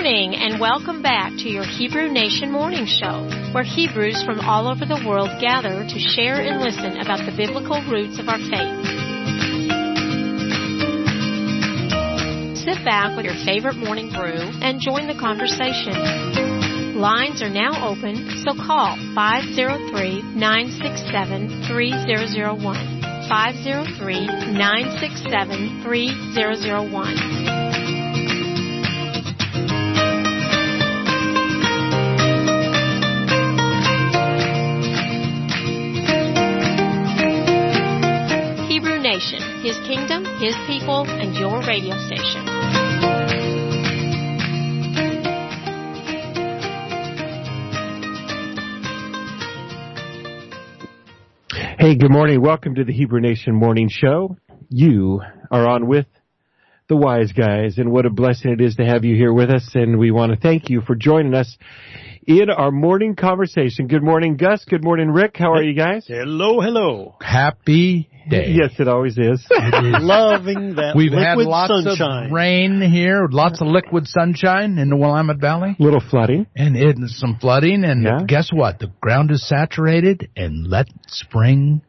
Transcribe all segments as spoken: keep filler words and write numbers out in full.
morning, and welcome back to your Hebrew Nation Morning Show, where Hebrews from all over the world gather to share and listen about the biblical roots of our faith. Sit back with your favorite morning brew and join the conversation. Lines are now open, so call five oh three, nine six seven, three oh oh one. five oh three, nine six seven, three oh oh one. Nation, His kingdom, His people, and your radio station. Hey, good morning. Welcome to the Hebrew Nation Morning Show. You are on with the Wise Guys, and what a blessing it is to have you here with us, and we want to thank you for joining us in our morning conversation. Good morning, Gus. Good morning, Rick. How are you guys? Hello, hello. Happy day. Yes, it always is. It is. Loving that We've liquid had lots sunshine. of rain here, lots of liquid sunshine in the Willamette Valley. Little flooding. And it, some flooding, and yeah. Guess what? The ground is saturated, and let spring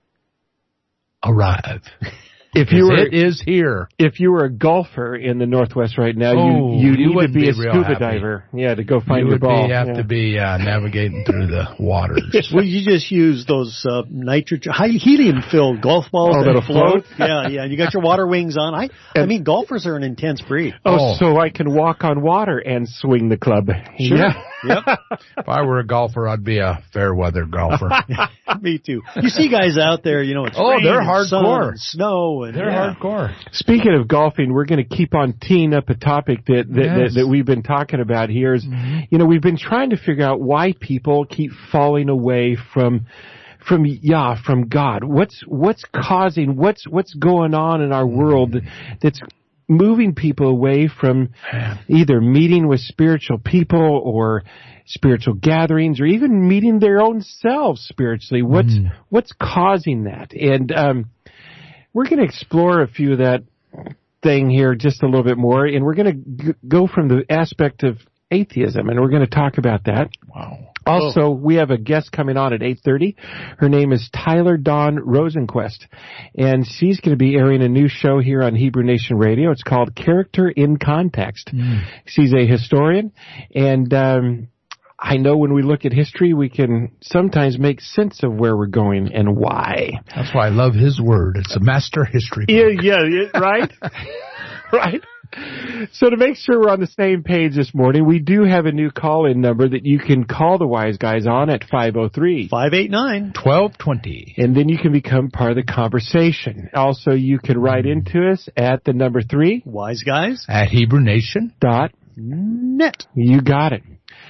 arrive. If you were, it is here. If you were a golfer in the Northwest right now, oh, you, you, you need to be, be a scuba happy. diver. Yeah, to go find you your would ball. Be, have yeah. to be uh, navigating through the waters. Well, you just use those uh, nitrogen, high helium-filled golf balls oh, that that'll float. float. Yeah, yeah. You got your water wings on. I, I mean, golfers are an intense breed. Oh, Oh. so I can walk on water and swing the club. Sure. Yeah. Yep. If I were a golfer, I'd be a fair weather golfer. Me too. You see guys out there, you know, it's Oh, rain they're and sun hardcore. and snow. And, They're yeah. hardcore. Speaking of golfing, we're going to keep on teeing up a topic that that, Yes. that, that we've been talking about here. Is, Mm-hmm. you know, we've been trying to figure out why people keep falling away from from Yah, from God. What's what's causing? What's what's going on in our world that's moving people away from either meeting with spiritual people or spiritual gatherings, or even meeting their own selves spiritually? What's Mm. what's causing that? And um, we're going to explore a few of that thing here just a little bit more, and we're going to g- go from the aspect of atheism, and we're going to talk about that. Wow. Also, Oh. we have a guest coming on at eight thirty. Her name is Tyler Dawn Rosenquist, and she's going to be airing a new show here on Hebrew Nation Radio. It's called Character in Context. Mm. She's a historian, and um, I know when we look at history, we can sometimes make sense of where we're going and why. That's why I love his word. It's a master history book. Yeah, yeah, yeah right? Right? So to make sure we're on the same page this morning, we do have a new call-in number that you can call the Wise Guys on at five oh three, five eight nine, twelve twenty. and then you can become part of the conversation. Also, you can write into us at the number three. Wise Guys. At Hebrew Nation. Dot. Net. You got it.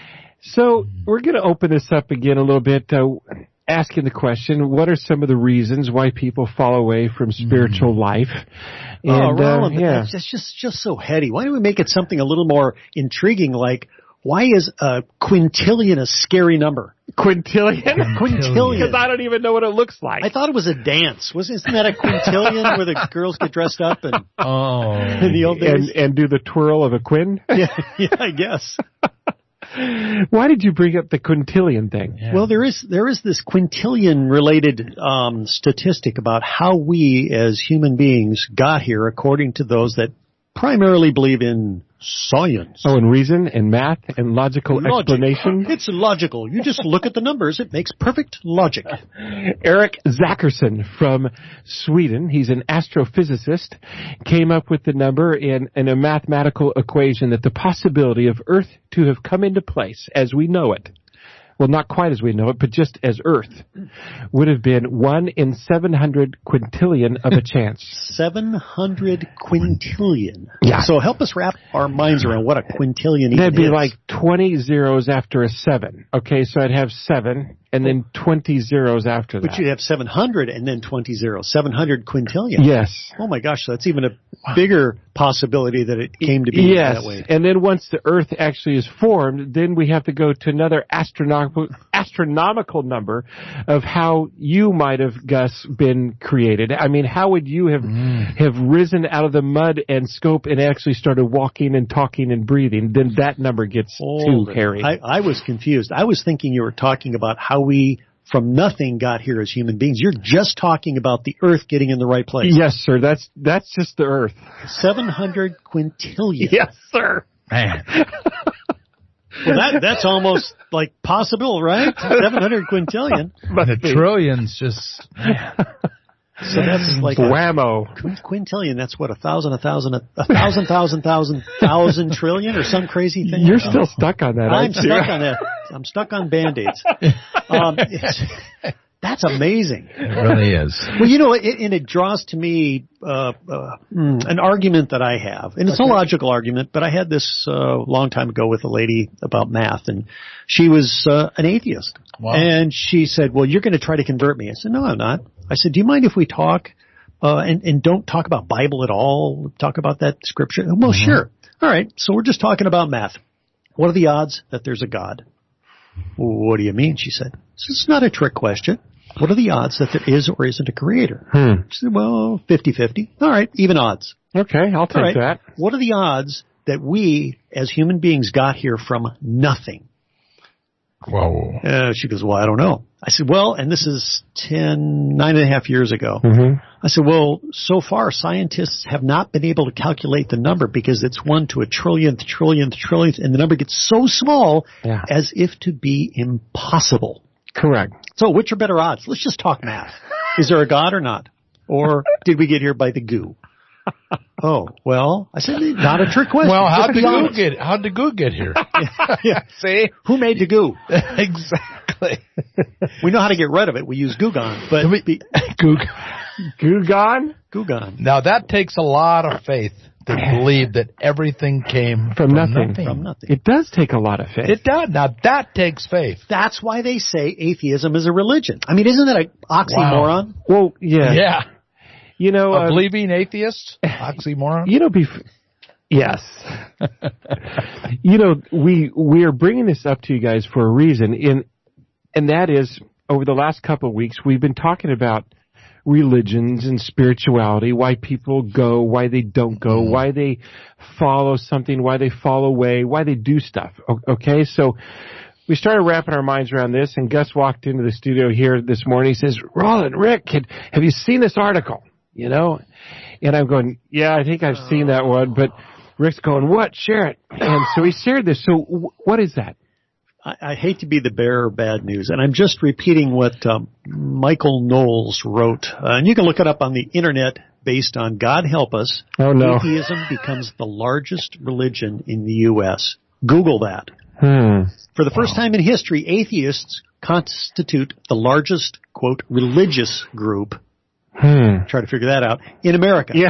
So we're going to open this up again a little bit, uh, asking the question, what are some of the reasons why people fall away from spiritual life? Oh, And, uh, Roland, yeah. that's just, just just so heady. Why don't we make it something a little more intriguing, like, why is a quintillion a scary number? Quintillion? Quintillion. Because I don't even know what it looks like. I thought it was a dance. Wasn't isn't that a quintillion where the girls get dressed up and Oh. in the old days? and, and do the twirl of a quin? yeah, yeah, I guess. Why did you bring up the quintillion thing? Yeah. Well, there is there is this quintillion related um, statistic about how we as human beings got here, according to those that primarily believe in science. Oh, and reason and math and logical Logic. explanation? It's logical. You just look at the numbers. It makes perfect logic. Eric Zackerson from Sweden, he's an astrophysicist, came up with the number in, in a mathematical equation that the possibility of Earth to have come into place as we know it, well, not quite as we know it, but just as Earth, would have been one in seven hundred quintillion of a chance. seven hundred quintillion. Yeah. So help us wrap our minds around what a quintillion even That'd be is. like twenty zeros after a seven. Okay, so I'd have seven and then twenty zeros after that. But you'd have seven hundred and then twenty zeros. seven hundred quintillion. Yes. Oh my gosh, so that's even a bigger possibility that it came to be Yes, that way. and then once the Earth actually is formed, then we have to go to another astronomical astronomical number of how you might have, Gus, been created. I mean, how would you have mm. have risen out of the mud and scope and actually started walking and talking and breathing? Then that number gets Hold too it. hairy. I, I was confused. I was thinking you were talking about how we from nothing got here as human beings. You're just talking about the Earth getting in the right place. Yes, sir. That's that's just the Earth. seven hundred quintillion. Yes, sir. Man. Well, that that's almost like possible, right? seven hundred quintillion. But the trillions just... Man. So that's like whammo. A, quintillion, that's what, a thousand, a thousand, a, a thousand, thousand, thousand, thousand trillion or some crazy thing? You're still stuck on that, I'm aren't you? stuck on that. I'm stuck on Band-Aids. Um, it's, that's amazing. It really is. Well, you know, it, and it draws to me uh, uh, an argument that I have. And it's a logical argument, but I had this a uh, long time ago with a lady about math, and she was uh, an atheist. Wow. And she said, well, you're going to try to convert me. I said, no, I'm not. I said, do you mind if we talk uh, and, and don't talk about Bible at all? Talk about that scripture? Well, mm-hmm. Sure. All right. So we're just talking about math. What are the odds that there's a God? Well, what do you mean? She said, it's not a trick question. What are the odds that there is or isn't a creator? Hmm. She said, well, fifty-fifty. All right. Even odds. Okay. I'll take right. that. What are the odds that we as human beings got here from nothing? Whoa. Uh, she goes, well, I don't know. I said, well, and this is ten, nine and a half years ago. Mm-hmm. I said, well, so far scientists have not been able to calculate the number because it's one to a trillionth, trillionth, trillionth, and the number gets so small yeah. as if to be impossible. Correct. So which are better odds? Let's just talk math. Is there a God or not? Or did we get here by the goo? Oh, well, I said, not a trick question. Well, how'd the goo get, how'd the goo get here? yeah, yeah. See? Who made the goo? Exactly. We know how to get rid of it. We use Goo Gone. But we, be, Goo, Goo Gone? Goo Gone. Now that takes a lot of faith to believe that everything came from, from nothing. nothing. From nothing. It does take a lot of faith. It does. Now that takes faith. That's why they say atheism is a religion. I mean, isn't that an oxymoron? Wow. Well, yeah. Yeah. You know, a uh, believing atheist? Oxymoron? You know, bef- yes. You know, we we are bringing this up to you guys for a reason, in, and that is, over the last couple of weeks, we've been talking about religions and spirituality, why people go, why they don't go, mm. why they follow something, why they fall away, why they do stuff. Okay, so we started wrapping our minds around this, and Gus walked into the studio here this morning. He says, Roland, Rick, have you seen this article? You know, and I'm going, yeah, I think I've seen that one, but Rick's going, what? Share it. And so he shared this. So w- what is that? I, I hate to be the bearer of bad news, and I'm just repeating what um, Michael Knowles wrote. Uh, and you can look it up on the internet based on God Help Us. Oh, no. Atheism becomes the largest religion in the U S Google that. Hmm. For the first time in history, atheists constitute the largest, quote, religious group. Hmm. Try to figure that out. In America. Yeah.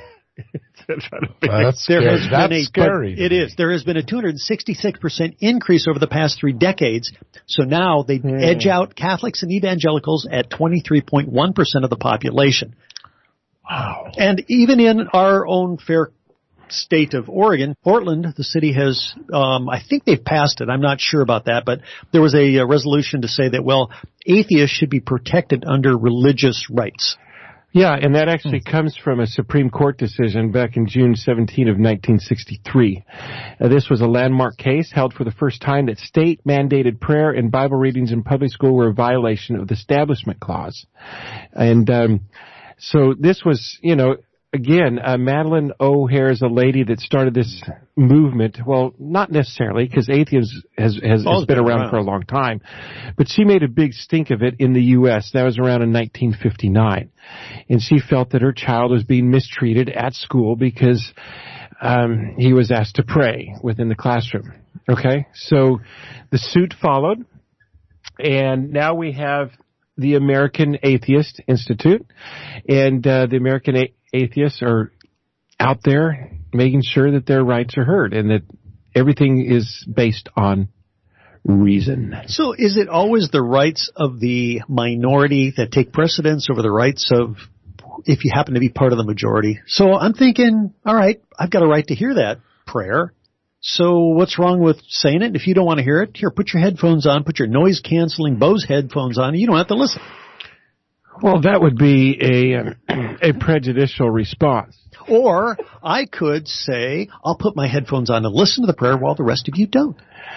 Well, that's there scary. has That's been a, scary. It is. There has been a two hundred sixty-six percent increase over the past three decades. So now they hmm. edge out Catholics and evangelicals at twenty-three point one percent of the population. Wow. And even in our own fair state of Oregon, Portland, the city has, um, I think they've passed it. I'm not sure about that, but there was a, a resolution to say that, well, atheists should be protected under religious rights. Yeah, and that actually hmm. comes from a Supreme Court decision back in June seventeenth of nineteen sixty-three. Uh, this was a landmark case held for the first time that state-mandated prayer and Bible readings in public school were a violation of the Establishment Clause. And um, so this was, you know, again, uh, Madeline O'Hare is a lady that started this movement. Well, not necessarily, because atheism has, has, has been around, around for a long time. But she made a big stink of it in the U S That was around in nineteen fifty-nine. And she felt that her child was being mistreated at school because um, he was asked to pray within the classroom. Okay? So the suit followed. And now we have the American Atheist Institute. And uh, the American A- Atheists are out there making sure that their rights are heard and that everything is based on reason. So is it always the rights of the minority that take precedence over the rights of, if you happen to be part of the majority? So I'm thinking, all right, I've got a right to hear that prayer. So what's wrong with saying it? If you don't want to hear it, here, put your headphones on, put your noise-canceling Bose headphones on, and you don't have to listen. Well, that would be a a prejudicial response. Or I could say, I'll put my headphones on and listen to the prayer while the rest of you don't.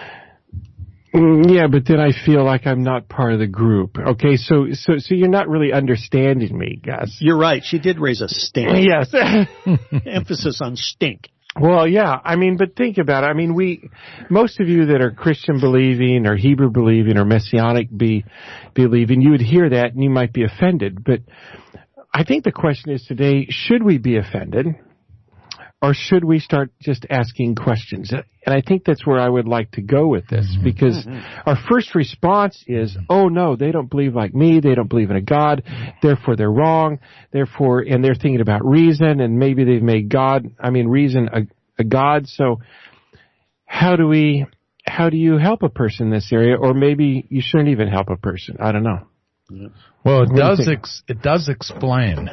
Mm, yeah, but then I feel like I'm not part of the group. Okay, so so so you're not really understanding me, Gus. You're right. She did raise a stink. Yes. Emphasis on stink. Well, yeah. I mean, but think about it. I mean, we, most of you that are Christian believing or Hebrew believing or Messianic be, believing, you would hear that and you might be offended. But I think the question is today, should we be offended? Or should we start just asking questions? And I think that's where I would like to go with this, because mm-hmm. our first response is, oh no, they don't believe like me, they don't believe in a God, therefore they're wrong, therefore, and they're thinking about reason, and maybe they've made God, I mean reason, a, a God. So how do we, how do you help a person in this area? Or maybe you shouldn't even help a person. I don't know. Well, it does, ex- it does explain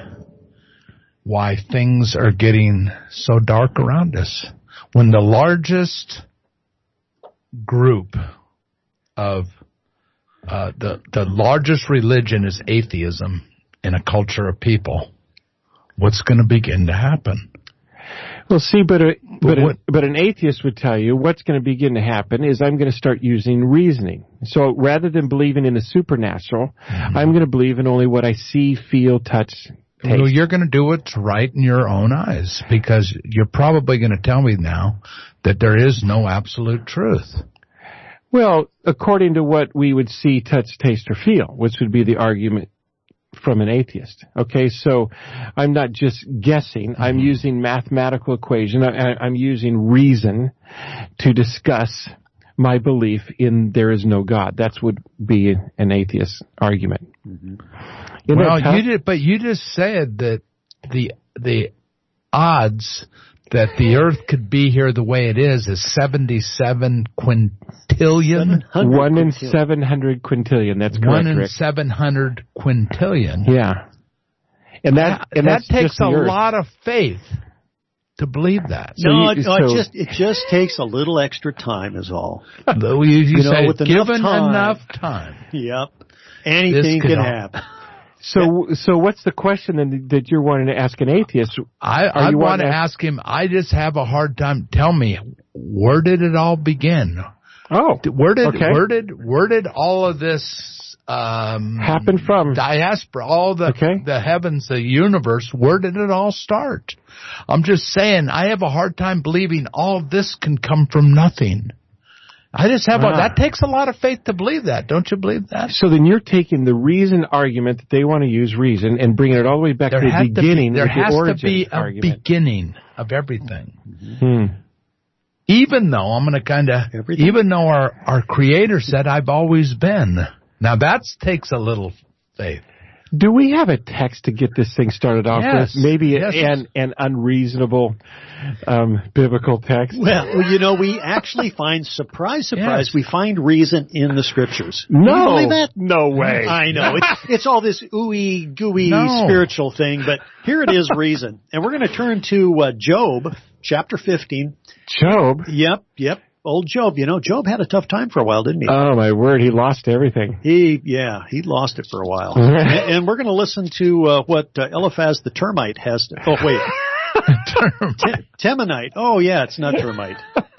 why things are getting so dark around us. When the largest group of, uh, the, the largest religion is atheism in a culture of people, what's going to begin to happen? Well, see, but a, but, but, what, a, but an atheist would tell you what's going to begin to happen is I'm going to start using reasoning. So rather than believing in the supernatural, mm-hmm. I'm going to believe in only what I see, feel, touch, taste. Well, you're going to do what's right in your own eyes, because you're probably going to tell me now that there is no absolute truth. Well, according to what we would see, touch, taste, or feel, which would be the argument from an atheist. Okay, so I'm not just guessing. Mm-hmm. I'm using mathematical equation. I, I'm using reason to discuss my belief in there is no God. That's would be an atheist argument. Mm-hmm. Well, you did, but you just said that the the odds that the Earth could be here the way it is is seventy-seven quintillion. One in seven hundred quintillion. That's correct. One in Rick. seven hundred quintillion. Yeah, and that and that takes a Earth. lot of faith to believe that. So no, you, no so, it just it just takes a little extra time, is all. you you, you know, say with given enough time, enough time. Yep, anything can happen. So, so what's the question then that you're wanting to ask an atheist? I, I want to ask him, I just have a hard time. Tell me, where did it all begin? Oh, where did, okay. where did, where did all of this, um, happen from? Diaspora, all the, okay. the heavens, the universe, where did it all start? I'm just saying, I have a hard time believing all of this can come from nothing. I just have ah. a, that takes a lot of faith to believe that. Don't you believe that? So then you're taking the reason argument that they want to use reason and bringing it all the way back there to the beginning. To be, there has the to be a argument. beginning of everything. Hmm. Even though I'm going to kind of, even though our, our Creator said I've always been. Now that takes a little faith. Do we have a text to get this thing started off yes. with? Maybe yes. an, an unreasonable um, biblical text? Well, well, you know, we actually find, surprise, surprise, yes. we find reason in the Scriptures. No. Can you believe that? No way. I know. It's, it's all this ooey, gooey no. spiritual thing, but here it is reason. And we're going to turn to uh, Job, chapter fifteen. Job? Yep, yep. Old Job, you know, Job had a tough time for a while, didn't he? Oh, my word, he lost everything. He, yeah, he lost it for a while. and, and we're going to listen to uh, what uh, Eliphaz the termite has to, oh, wait. Te- Temanite. Oh, yeah, it's not termite.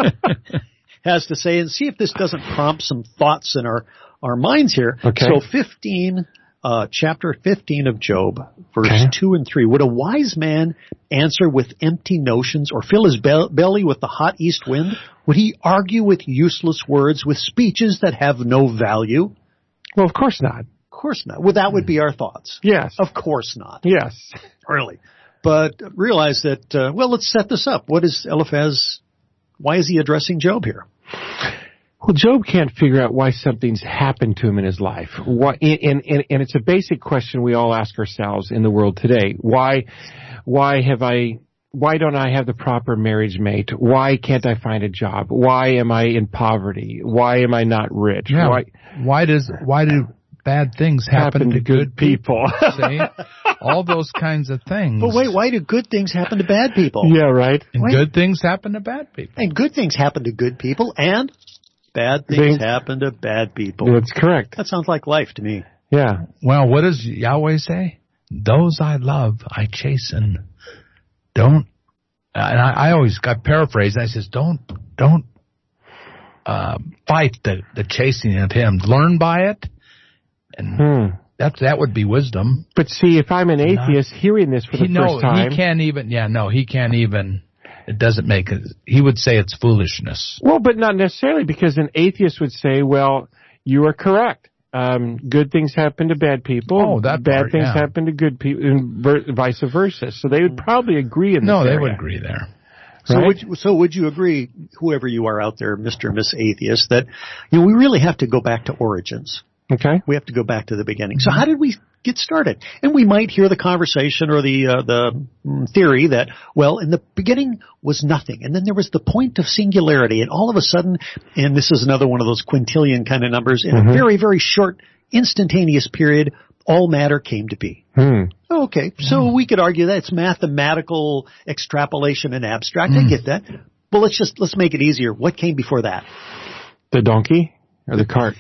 has to say, and see if this doesn't prompt some thoughts in our, our minds here. Okay. So fifteen, uh, chapter fifteen of Job, verse okay. two and three. Would a wise man answer with empty notions or fill his be- belly with the hot east wind? Would he argue with useless words, with speeches that have no value? Well, of course not. Of course not. Well, that would be our thoughts. Yes. Of course not. Yes. Really. But realize that, uh, well, let's set this up. What is Eliphaz, why is he addressing Job here? Well, Job can't figure out why something's happened to him in his life. Why, and, and, and it's a basic question we all ask ourselves in the world today. Why, why have I, why don't I have the proper marriage mate? Why can't I find a job? Why am I in poverty? Why am I not rich? Yeah. Why, why does, why do bad things happen, happen to, to good people. people. See? All those kinds of things. But wait, why do good things happen to bad people? Yeah, right. And wait. good things happen to bad people. And good things happen to good people, and bad things, things happen to bad people. That's correct. That sounds like life to me. Yeah. Well, what does Yahweh say? Those I love, I chasten. Don't, and I, I always, I paraphrase, I says, don't, don't, uh, fight the, the chastening of him. Learn by it. And hmm. that, that would be wisdom. But see, if I'm an atheist Not, hearing this for the he, first no, time. he can't even, yeah, no, he can't even, it doesn't make it, he would say it's foolishness. Well, but not necessarily, because an atheist would say, well, you are correct. Um, good things happen to bad people. Oh, that bad part, things yeah. happen to good people, and ver- vice versa. So they would probably agree in this No, they area. would agree there. So, right? would you, so would you agree, whoever you are out there, Mister and Miss Atheist, that you know we really have to go back to origins? Okay, we have to go back to the beginning. So, how did we get started? And we might hear the conversation or the uh, the mm, theory that, well, in the beginning was nothing, and then there was the point of singularity, and all of a sudden, and this is another one of those quintillion kind of numbers, in mm-hmm. a very, very short, instantaneous period, all matter came to be. Hmm. Okay, so mm. we could argue that it's mathematical extrapolation and abstract. Mm. I get that. Well, let's just let's make it easier. What came before that? The donkey or the cart?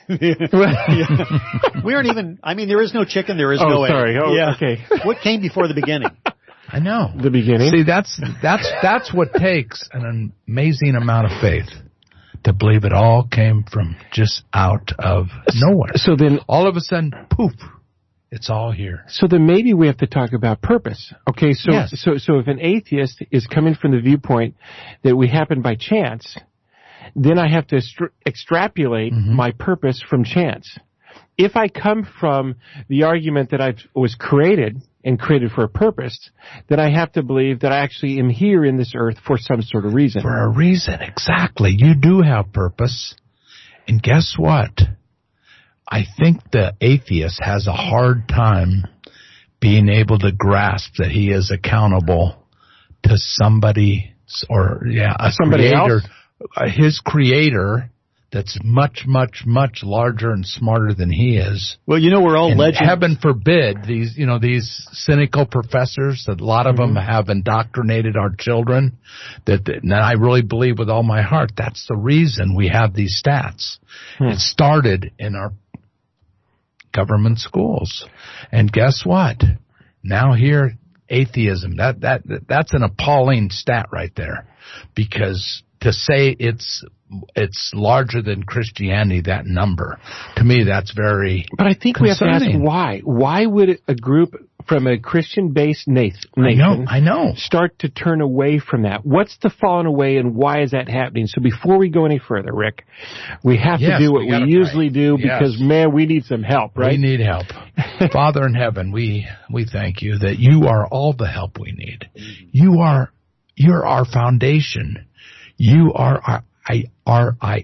yeah. We aren't even, I mean, there is no chicken, there is oh, no egg. sorry. Oh, yeah. okay. What came before the beginning? I know. The beginning. See, that's, that's, that's what takes an amazing amount of faith to believe it all came from just out of nowhere. So then, all of a sudden, poof, it's all here. So then maybe we have to talk about purpose. Okay, so, yes. so, so if an atheist is coming from the viewpoint that we happen by chance, then I have to extra- extrapolate mm-hmm. my purpose from chance. If I come from the argument that I was created and created for a purpose, then I have to believe that I actually am here in this earth for some sort of reason. For a reason, exactly. You do have purpose. And guess what? I think the atheist has a hard time being able to grasp that he is accountable to somebody or, yeah, a somebody creator. else? His creator that's much, much, much larger and smarter than he is. Well, you know, we're all and legends. Heaven forbid these, you know, these cynical professors, that a lot of mm-hmm. them have indoctrinated our children. That, and I really believe with all my heart, that's the reason we have these stats. Hmm. It started in our government schools. And guess what? Now here, atheism, that, that, that's an appalling stat right there. Because to say it's it's larger than Christianity, that number, to me, that's very But I think concerning. We have to ask why. Why would a group from a Christian-based nation I know, I know. start to turn away from that? What's the falling away, and why is that happening? So before we go any further, Rick, we have yes, to do what we, we usually pray. do because, yes. man, we need some help, right? We need help. Father in heaven, we, we thank you that you are all the help we need. You are, you're our foundation. You are our, I, our, I,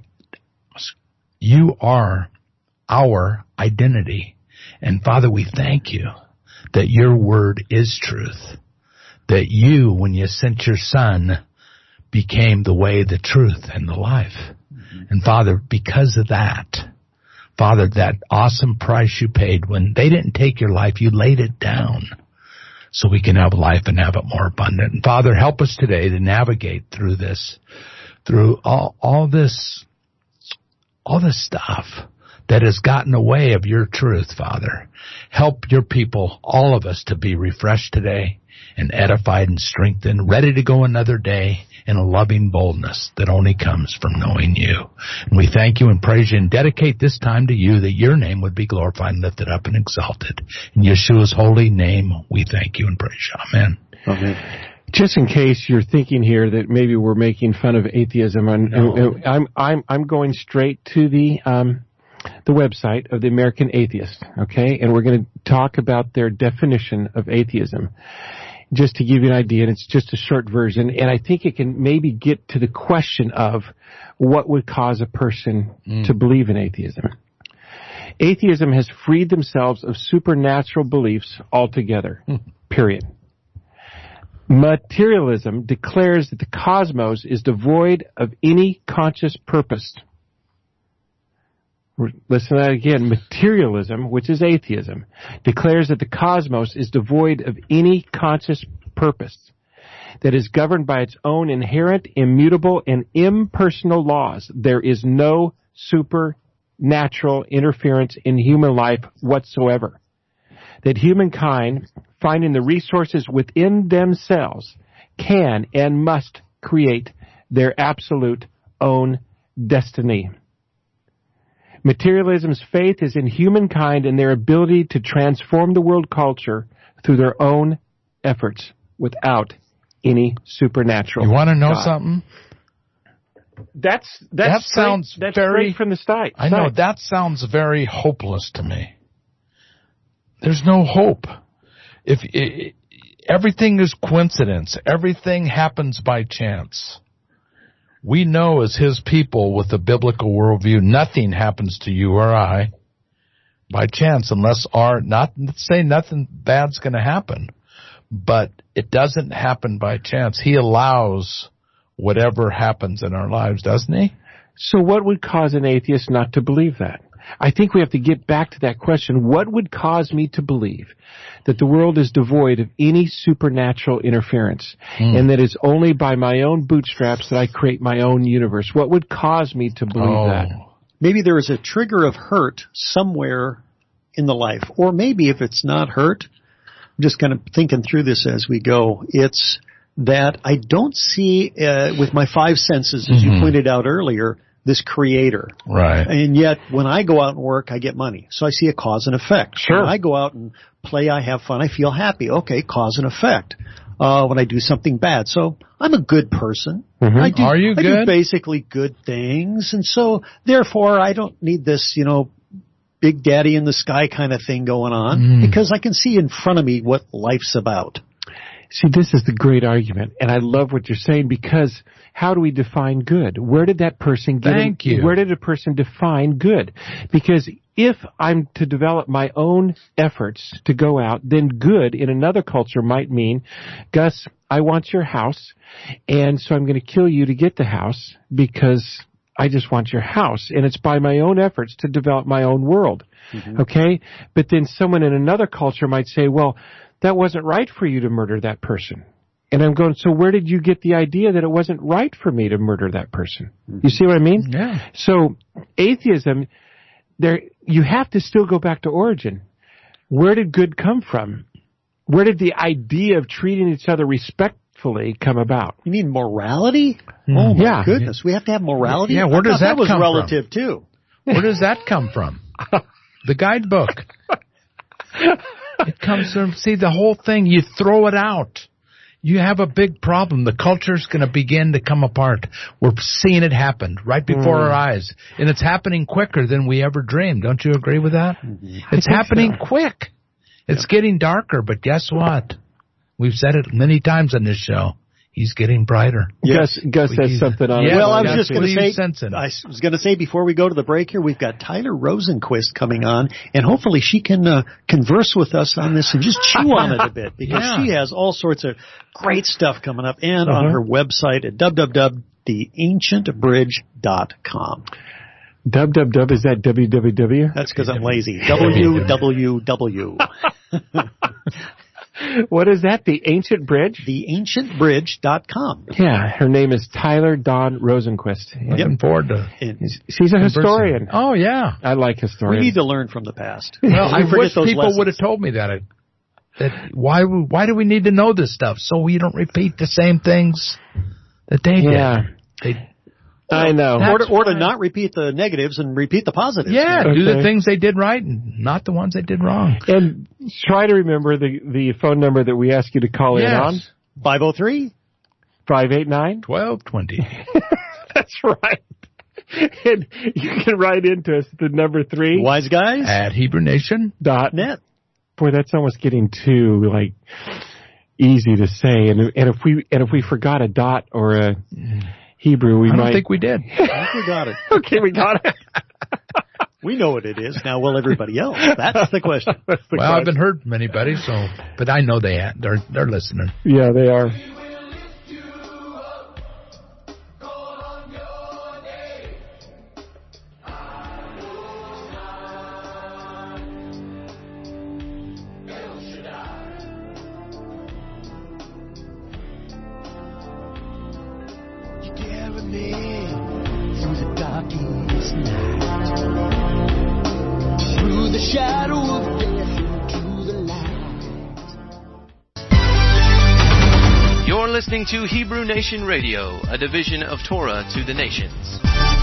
you are our identity. And Father, we thank you that your word is truth. That you, when you sent your son, became the way, the truth, and the life. Mm-hmm. And Father, because of that, Father, that awesome price you paid when they didn't take your life, you laid it down so we can have life and have it more abundant. And Father, help us today to navigate through this, through all, all this, all this stuff that has gotten away of your truth, Father. Help your people, all of us, to be refreshed today and edified and strengthened, ready to go another day in a loving boldness that only comes from knowing you. And we thank you and praise you and dedicate this time to you, that your name would be glorified and lifted up and exalted. In Yeshua's holy name, we thank you and praise you. Amen. Amen. Just in case you're thinking here that maybe we're making fun of atheism, and no. I'm I'm I'm going straight to the um, the website of the American Atheist, okay, and we're going to talk about their definition of atheism, just to give you an idea. And it's just a short version, and I think it can maybe get to the question of what would cause a person mm. to believe in atheism. Atheism has freed themselves of supernatural beliefs altogether. Mm. Period. Materialism declares that the cosmos is devoid of any conscious purpose. listen to that again, materialism, which is atheism, declares that the cosmos is devoid of any conscious purpose, that is governed by its own inherent, immutable, and impersonal laws. There is no supernatural interference in human life whatsoever. That humankind, finding the resources within themselves, can and must create their absolute own destiny. Materialism's faith is in humankind and their ability to transform the world culture through their own efforts without any supernatural. You want to know God. something? That's, that's that straight, sounds that's very, straight from the start. I know, that sounds very hopeless to me. There's no hope. If it, everything is coincidence, everything happens by chance. We know as his people with the biblical worldview, nothing happens to you or I by chance unless our, not say nothing bad's going to happen, but it doesn't happen by chance. He allows whatever happens in our lives, doesn't he? So what would cause an atheist not to believe that? I think we have to get back to that question. What would cause me to believe that the world is devoid of any supernatural interference mm. and that it's only by my own bootstraps that I create my own universe? What would cause me to believe oh. that? Maybe there is a trigger of hurt somewhere in the life. Or maybe if it's not hurt, I'm just kind of thinking through this as we go. It's that I don't see, uh, with my five senses, as mm-hmm. you pointed out earlier, this creator. Right. And yet, when I go out and work, I get money. So I see a cause and effect. Sure. When I go out and play, I have fun, I feel happy. Okay, cause and effect. Uh, when I do something bad. So I'm a good person. Mm-hmm. I do, Are you I good? do basically good things. And so, therefore, I don't need this, you know, big daddy in the sky kind of thing going on mm. because I can see in front of me what life's about. See, this is the great argument, and I love what you're saying because how do we define good? Where did that person get Thank in, you. Where did a person define good? Because if I'm to develop my own efforts to go out, then good in another culture might mean, Gus, I want your house, and so I'm going to kill you to get the house because I just want your house, and it's by my own efforts to develop my own world. Mm-hmm. Okay? But then someone in another culture might say, well, that wasn't right for you to murder that person. And I'm going, so where did you get the idea that it wasn't right for me to murder that person? Mm-hmm. You see what I mean? Yeah. So atheism, there, you have to still go back to origin. Where did good come from? Where did the idea of treating each other respectfully come about? You mean morality? Mm. Oh my yeah. goodness, we have to have morality? Yeah, where does that, that was come relative from? too. Where does that come from? The guidebook. It comes from, see, the whole thing, you throw it out. You have a big problem. The culture's going to begin to come apart. We're seeing it happen right before mm. our eyes. And it's happening quicker than we ever dreamed. Don't you agree with that? Mm-hmm. It's happening so. quick. It's yep. getting darker, but guess what? We've said it many times on this show. He's getting brighter. Yes. Gus, Gus has something on yeah, it. Well, I was just going to say, sensing. I was going to say before we go to the break here, we've got Tyler Rosenquist coming on, and hopefully she can uh, converse with us on this and just chew on it a bit, because yeah. she has all sorts of great stuff coming up, and uh-huh. on her website at w w w dot the ancient bridge dot com. www, is that W W W? That's because I'm lazy. W W W. What is that? The Ancient Bridge? the ancient bridge dot com. Yeah, her name is Tyler Dawn Rosenquist. Looking yep. forward to it. She's a historian. Oh, yeah. I like historians. We need to learn from the past. Well, I wish people lessons. would have told me that. that why, why do we need to know this stuff? So we don't repeat the same things that they yeah. did. They, I know. Or to, or to not repeat the negatives and repeat the positives. Yeah, okay. do the things they did right and not the ones they did wrong. And try to remember the, the phone number that we asked you to call yes. in on. five oh three, five eight nine, twelve twenty. That's right. And you can write into us at the number three. Wise guys. At Hebrew Nation dot net. Boy, that's almost getting too, like, easy to say. And, and if we, and if we forgot a dot or a Hebrew, we I don't might. think we did. I think we got it. Okay, we got it. We know what it is. Now, will everybody else? That's the question. That's the well, question. I haven't heard from anybody, so, but I know they have. They're, they're listening. Yeah, they are. listening to Hebrew Nation Radio, a division of Torah to the Nations.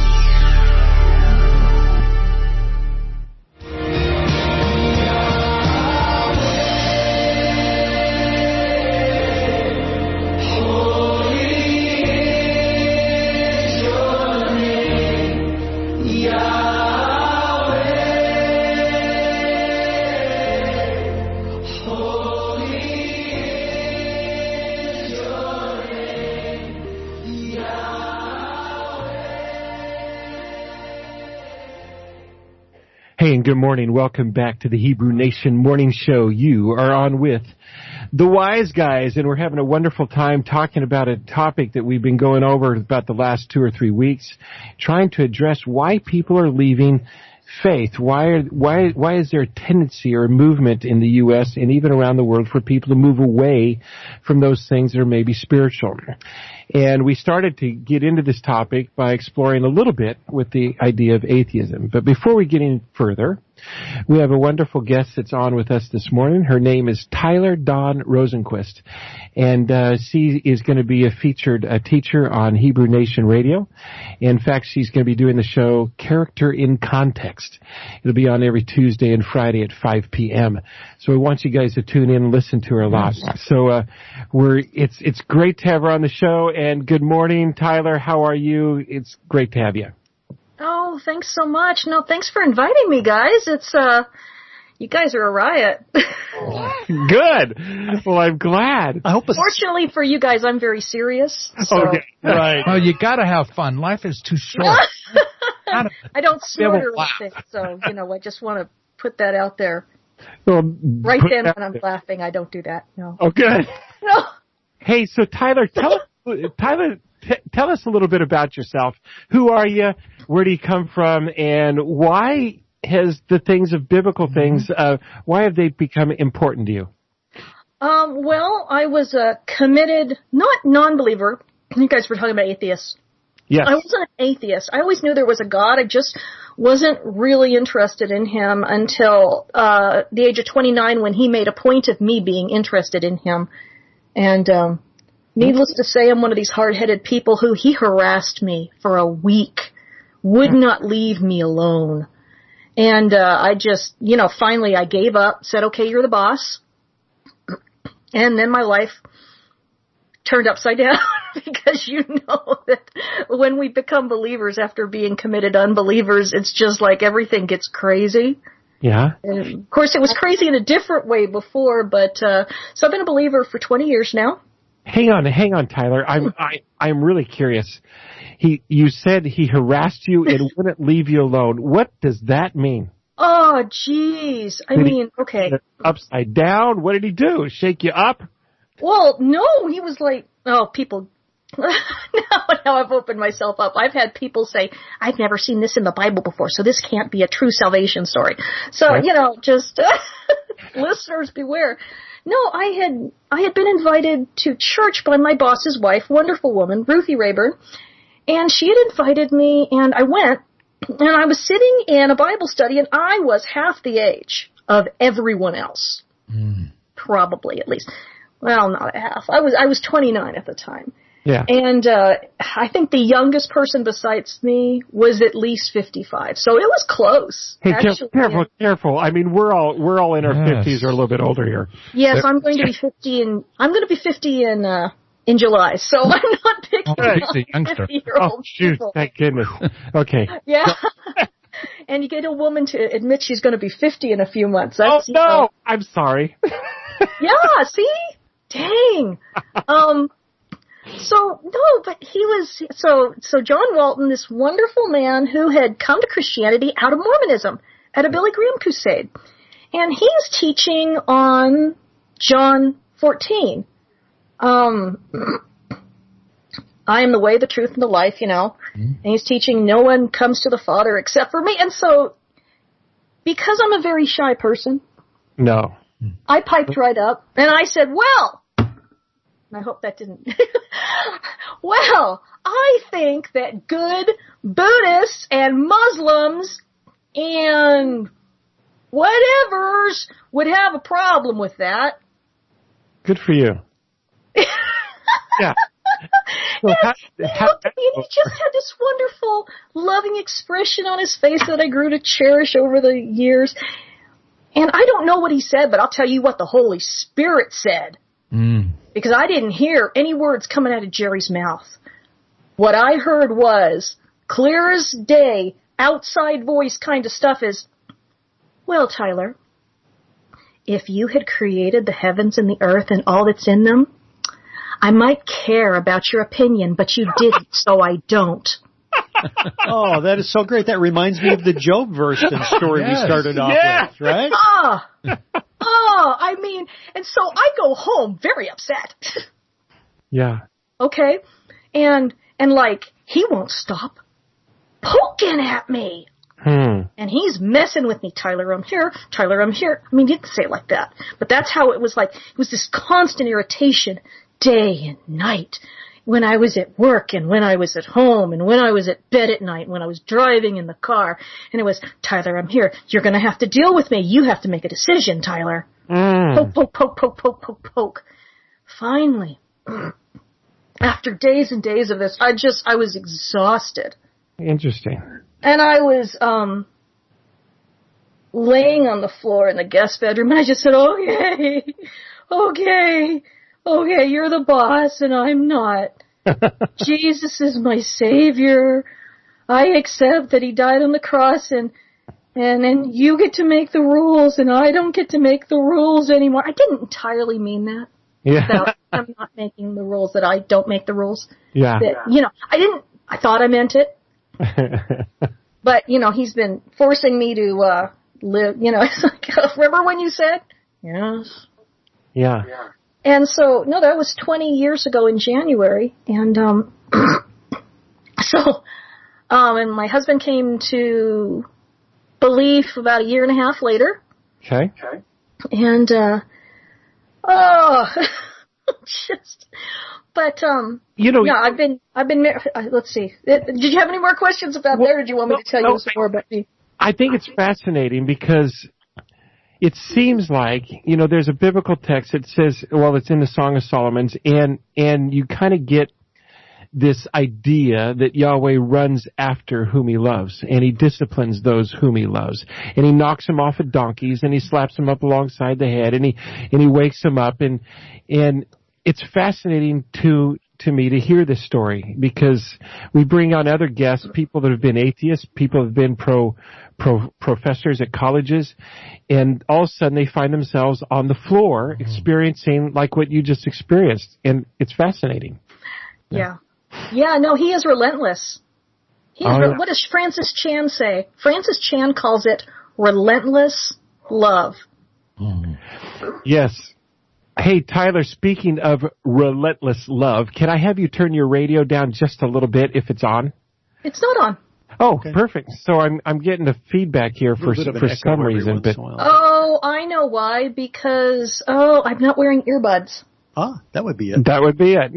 Hey, and good morning. Welcome back to the Hebrew Nation Morning Show. You are on with the Wise Guys, and we're having a wonderful time talking about a topic that we've been going over about the last two or three weeks, trying to address why people are leaving faith. Why are, why, why is there a tendency or a movement in the U S and even around the world for people to move away from those things that are maybe spiritual? And we started to get into this topic by exploring a little bit with the idea of atheism. But before we get any further, we have a wonderful guest that's on with us this morning. Her name is Tyler Dawn Rosenquist, and uh, she is going to be a featured uh, teacher on Hebrew Nation Radio. In fact, she's going to be doing the show Character in Context. It'll be on every Tuesday and Friday at five p.m. So we want you guys to tune in and listen to her a lot. So uh, we're it's it's great to have her on the show. And good morning, Tyler. How are you? It's great to have you. Oh, thanks so much. No, thanks for inviting me, guys. It's, uh, you guys are a riot. Good. Well, I'm glad. I hope it's... Fortunately for you guys, I'm very serious. So. Okay. Right. Well, you gotta have fun. Life is too short. I don't snort or anything, so, you know, I just want to put that out there. Well, right then when I'm there. laughing, I don't do that. No. Oh, good. No. Hey, so Tyler, tell us, Tyler, t- tell us a little bit about yourself. Who are you? Where do you come from? And why has the things of biblical things, uh, why have they become important to you? Um, well, I was a committed, not non-believer. You guys were talking about atheists. Yes. I wasn't an atheist. I always knew there was a God. I just wasn't really interested in him until uh the age of twenty-nine, when he made a point of me being interested in him. And um needless to say, I'm one of these hard-headed people who he harassed me for a week, would not leave me alone. And uh I just, you know, finally I gave up, said, okay, you're the boss. And then my life turned upside down, because you know that when we become believers after being committed unbelievers, it's just like everything gets crazy. Yeah. And of course, it was crazy in a different way before, but uh so I've been a believer for twenty years now. Hang on, hang on, Tyler. I'm I, I'm really curious. He, you said he harassed you and wouldn't leave you alone. What does that mean? Oh, geez. I did mean, he, okay. Upside down? What did he do? Shake you up? Well, no, he was like, oh, people, now, now I've opened myself up. I've had people say, I've never seen this in the Bible before, so this can't be a true salvation story. So, right. you know, just, listeners beware. No, I had, I had been invited to church by my boss's wife, wonderful woman, Ruthie Rayburn, and she had invited me, and I went, and I was sitting in a Bible study, and I was half the age of everyone else. Mm. Probably, at least. Well, not a half. I was I was twenty-nine at the time. Yeah. And uh I think the youngest person besides me was at least fifty-five. So it was close. Hey, actually. careful, careful. I mean, we're all we're all in our yes. fifties or a little bit older here. Yes, I'm going to be fifty in I'm going to be fifty in uh in July. So I'm not picking oh, up fifty-year-old Oh, shoot, people. Thank goodness. Okay. Yeah. And you get a woman to admit she's going to be fifty in a few months. That's, oh, no! You know, I'm sorry. Yeah, see? Dang. Um, so, no, but he was, so, so John Walton, this wonderful man who had come to Christianity out of Mormonism at a Billy Graham crusade. And he is teaching on John fourteen. Um, I am the way, the truth, and the life, you know. Mm-hmm. And he's teaching no one comes to the Father except for me. And so, because I'm a very shy person. No. I piped right up, and I said, well, I hope that didn't, well, I think that good Buddhists and Muslims and whatevers would have a problem with that. Good for you. Yeah. Well, and how, he how, looked at me and he just had this wonderful, loving expression on his face that I grew to cherish over the years. And I don't know what he said, but I'll tell you what the Holy Spirit said. Mm. Because I didn't hear any words coming out of Jerry's mouth. What I heard was, clear as day, outside voice kind of stuff is, well, Tyler, if you had created the heavens and the earth and all that's in them, I might care about your opinion, but you didn't, so I don't. Oh, that is so great. That reminds me of the Job verse and story yes. we started off yeah. with, right? Ah, oh, I mean, and so I go home very upset. Yeah. Okay? And, and like, he won't stop poking at me. Hmm. And he's messing with me, Tyler, I'm here, Tyler, I'm here. I mean, he didn't say it like that, but that's how it was like. It was this constant irritation, day and night, when I was at work and when I was at home and when I was at bed at night, when I was driving in the car. And it was, Tyler, I'm here. You're going to have to deal with me. You have to make a decision, Tyler. Mm. Poke, poke, poke, poke, poke, poke, poke. Finally, after days and days of this, I just, I was exhausted. Interesting. And I was um laying on the floor in the guest bedroom, and I just said, okay, okay, okay, you're the boss, and I'm not. Jesus is my Savior. I accept that He died on the cross, and and and you get to make the rules, and I don't get to make the rules anymore. I didn't entirely mean that. Yeah. That I'm not making the rules, that I don't make the rules. Yeah. That, you know, I didn't, I thought I meant it. But, you know, he's been forcing me to uh live, you know, it's like, remember when you said? Yes. Yeah. And so, no, that was twenty years ago in January. And, um, so, um, and my husband came to belief about a year and a half later. Okay. And, uh, oh, just, but, um, you know, yeah, I've been, I've been, uh, let's see. Did you have any more questions about well, that, or do you want me no, to tell no, you some more about me? I think it's fascinating because it seems like, you know, there's a biblical text that says, well, it's in the Song of Solomon's, and, and you kind of get this idea that Yahweh runs after whom He loves, and He disciplines those whom He loves, and He knocks them off of donkeys, and He slaps them up alongside the head, and He, and He wakes them up, and, and it's fascinating to, to me to hear this story, because we bring on other guests, people that have been atheists, people that have been pro, pro, professors at colleges, and all of a sudden they find themselves on the floor experiencing like what you just experienced, and it's fascinating. Yeah. Yeah, no, He is relentless. He is oh, re- yeah. What does Francis Chan say? Francis Chan calls it relentless love. Mm. Yes. Hey, Tyler, speaking of relentless love, can I have you turn your radio down just a little bit if it's on? It's not on. Oh, okay. Perfect. So I'm I'm getting the feedback here for for some reason. But oh, I know why. Because, oh, I'm not wearing earbuds. Ah, that would be it. That would be it.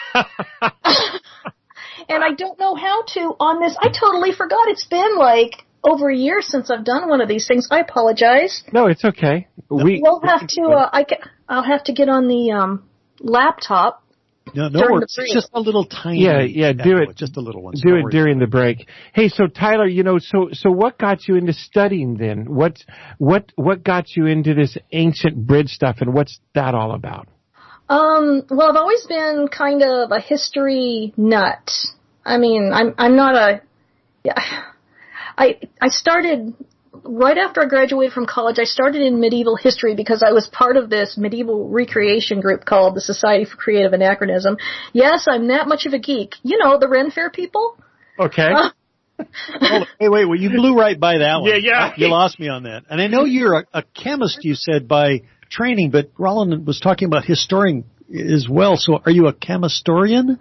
And I don't know how to on this. I totally forgot. It's been like over a year since I've done one of these things. I apologize. No, it's okay. We we'll have to. Uh, I can, I'll have to get on the um, laptop. No, no worries. It's just a little tiny. Yeah, yeah. Do it. Just a little one. Do it during the break. Hey, so Tyler, you know, so so what got you into studying then? What what what got you into this ancient bridge stuff, and what's that all about? Um, well, I've always been kind of a history nut. I mean, I'm I'm not a. Yeah, I I started right after I graduated from college. I started in medieval history because I was part of this medieval recreation group called the Society for Creative Anachronism. Yes, I'm that much of a geek. You know, the Ren Fair people. Okay. Uh, oh, hey, wait, well, you blew right by that one. Yeah, yeah. You lost me on that. And I know you're a, a chemist, you said, by training, but Roland was talking about historian as well. So are you a chemistorian?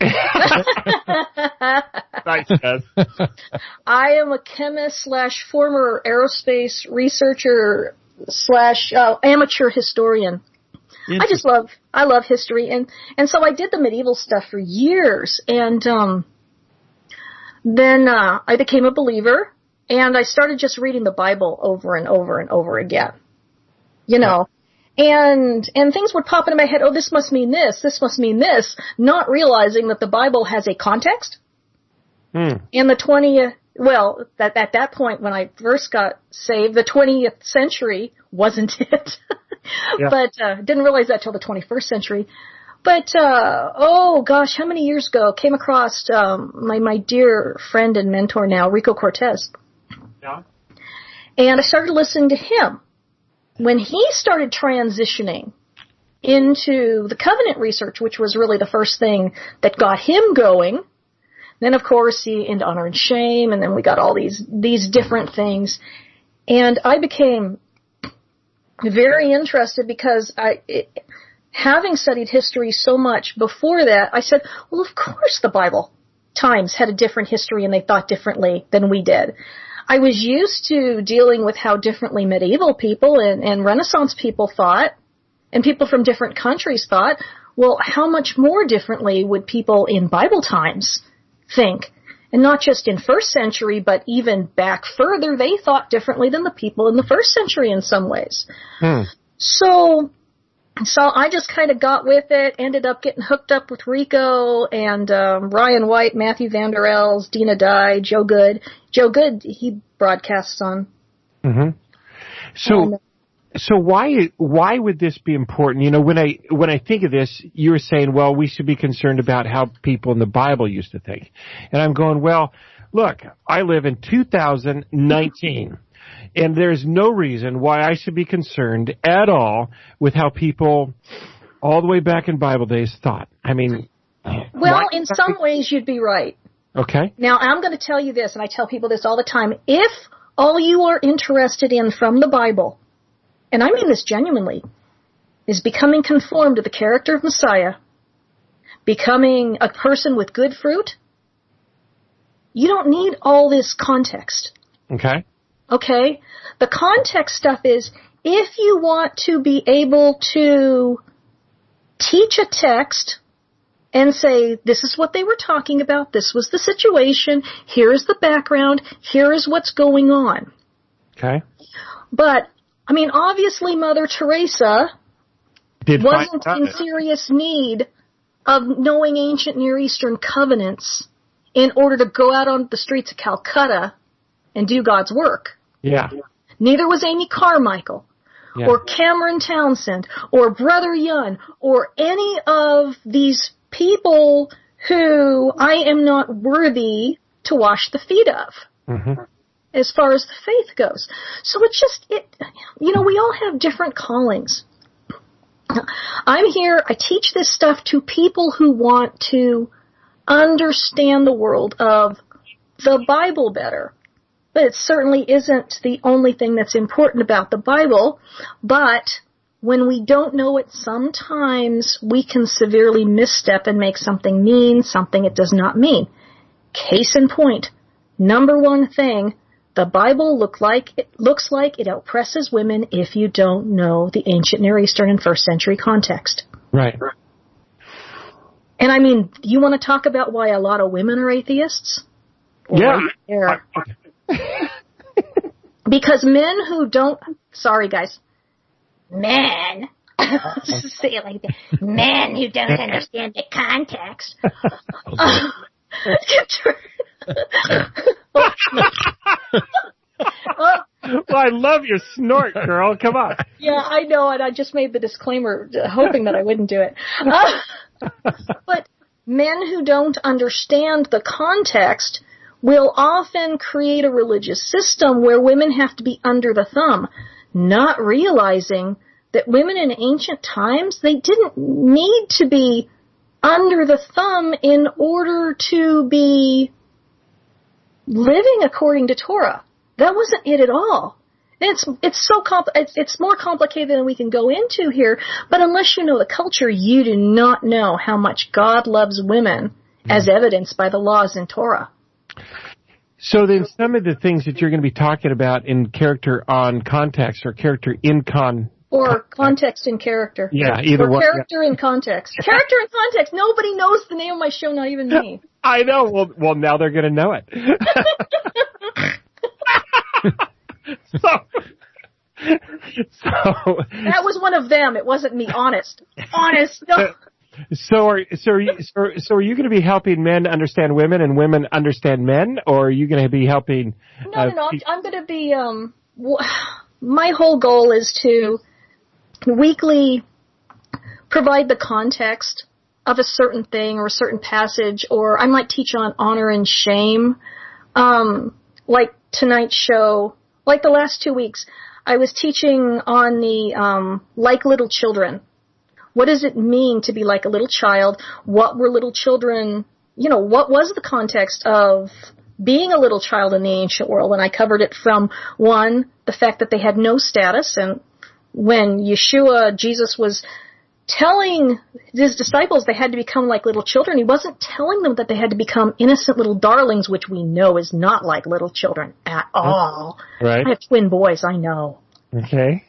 Nice, Jeff. I am a chemist slash former aerospace researcher slash uh, amateur historian. I just love, I love history. And, and so I did the medieval stuff for years. And, um, then, uh, I became a believer and I started just reading the Bible over and over and over again. You know, And, and things would pop into my head, oh, this must mean this, this must mean this, not realizing that the Bible has a context. Hmm. And the twentieth, well, that, at that point when I first got saved, the twentieth century wasn't it. Yeah. But, uh, didn't realize that till the twenty-first century. But, uh, oh gosh, how many years ago, came across, um, my, my dear friend and mentor now, Rico Cortez. Yeah. And I started listening to him. When he started transitioning into the covenant research, which was really the first thing that got him going, then of course he into honor and shame, and then we got all these, these different things. And I became very interested because I, it, having studied history so much before that, I said, well, of course the Bible times had a different history and they thought differently than we did. I was used to dealing with how differently medieval people and, and Renaissance people thought, and people from different countries thought. Well, how much more differently would people in Bible times think? And not just in first century, but even back further, they thought differently than the people in the first century in some ways. Hmm. So, so I just kind of got with it, ended up getting hooked up with Rico and um, Ryan White, Matthew Vander Els, Dina Dye, Joe Good. Joe Good, he broadcasts on. Mm-hmm. So, um, so why why would this be important? You know, when I when I think of this, you were saying, well, we should be concerned about how people in the Bible used to think, and I'm going, well, look, I live in two thousand nineteen. And there's no reason why I should be concerned at all with how people all the way back in Bible days thought. I mean... Well, why? In some ways you'd be right. Okay. Now, I'm going to tell you this, and I tell people this all the time. If all you are interested in from the Bible, and I mean this genuinely, is becoming conformed to the character of Messiah, becoming a person with good fruit, you don't need all this context. Okay. Okay? The context stuff is, if you want to be able to teach a text and say, this is what they were talking about, this was the situation, here is the background, here is what's going on. Okay. But, I mean, obviously Mother Teresa Did wasn't in serious need of knowing ancient Near Eastern covenants in order to go out on the streets of Calcutta and do God's work. Yeah. Neither was Amy Carmichael, yeah. or Cameron Townsend, or Brother Yun, or any of these people who I am not worthy to wash the feet of, mm-hmm. as far as the faith goes. So it's just, it, you know, we all have different callings. I'm here, I teach this stuff to people who want to understand the world of the Bible better. But it certainly isn't the only thing that's important about the Bible. But when we don't know it, sometimes we can severely misstep and make something mean something it does not mean. Case in point, number one thing, the Bible look like, it looks like it oppresses women if you don't know the ancient Near Eastern and first century context. Right. And I mean, you want to talk about why a lot of women are atheists? Yeah. Right because men who don't, sorry guys, men, say it like that, men who don't understand the context. uh, well, I love your snort, girl. Come on. Yeah, I know, and I just made the disclaimer hoping that I wouldn't do it. Uh, but men who don't understand the context will often create a religious system where women have to be under the thumb, not realizing that women in ancient times, they didn't need to be under the thumb in order to be living according to Torah. That wasn't it at all. It's it's so compl- it's, it's more complicated than we can go into here, but unless you know the culture, you do not know how much God loves women, mm-hmm. as evidenced by the laws in Torah. So then some of the things that you're going to be talking about in character on context or character in con... Or context in character. Yeah, either or one. Character yeah. in context. Character in context. Nobody knows the name of my show, not even me. I know. Well, well, now they're going to know it. so, So that was one of them. It wasn't me. Honest, honest. No. So are so are you, so, so are you going to be helping men understand women and women understand men, or are you going to be helping? No, uh, no, no. I'm, I'm going to be. Um, w- my whole goal is to weekly provide the context of a certain thing or a certain passage, or I might teach on honor and shame. Um, like tonight's show, like the last two weeks, I was teaching on the um, like little children. What does it mean to be like a little child? What were little children, you know, what was the context of being a little child in the ancient world? And I covered it from, one, the fact that they had no status. And when Yeshua, Jesus, was telling his disciples they had to become like little children, he wasn't telling them that they had to become innocent little darlings, which we know is not like little children at all. Right. I have twin boys, I know. Okay.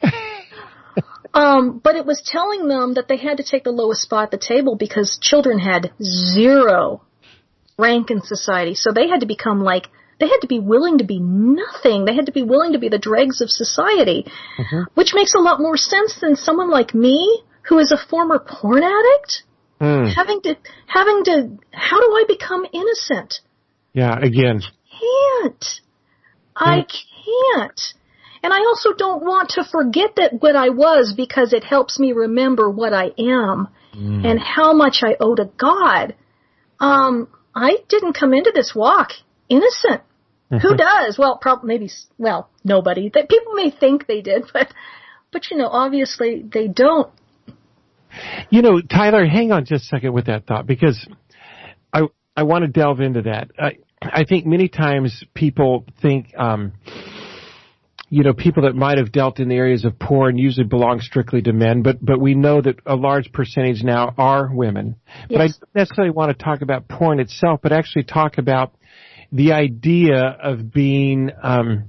Um, but it was telling them that they had to take the lowest spot at the table because children had zero rank in society. So they had to become like, they had to be willing to be nothing. They had to be willing to be the dregs of society, mm-hmm. which makes a lot more sense than someone like me who is a former porn addict mm. having to, having to, how do I become innocent? Yeah, again. I can't. Mm. I can't. And I also don't want to forget that what I was because it helps me remember what I am mm. and how much I owe to God. Um, I didn't come into this walk innocent. Mm-hmm. Who does? Well, probably maybe, well, nobody. That people may think they did, but, but you know, obviously they don't. You know, Tyler, hang on just a second with that thought because I, I want to delve into that. I, I think many times people think, um, you know, people that might have dealt in the areas of porn usually belong strictly to men, but, but we know that a large percentage now are women. Yes. But I don't necessarily want to talk about porn itself, but actually talk about the idea of being, um,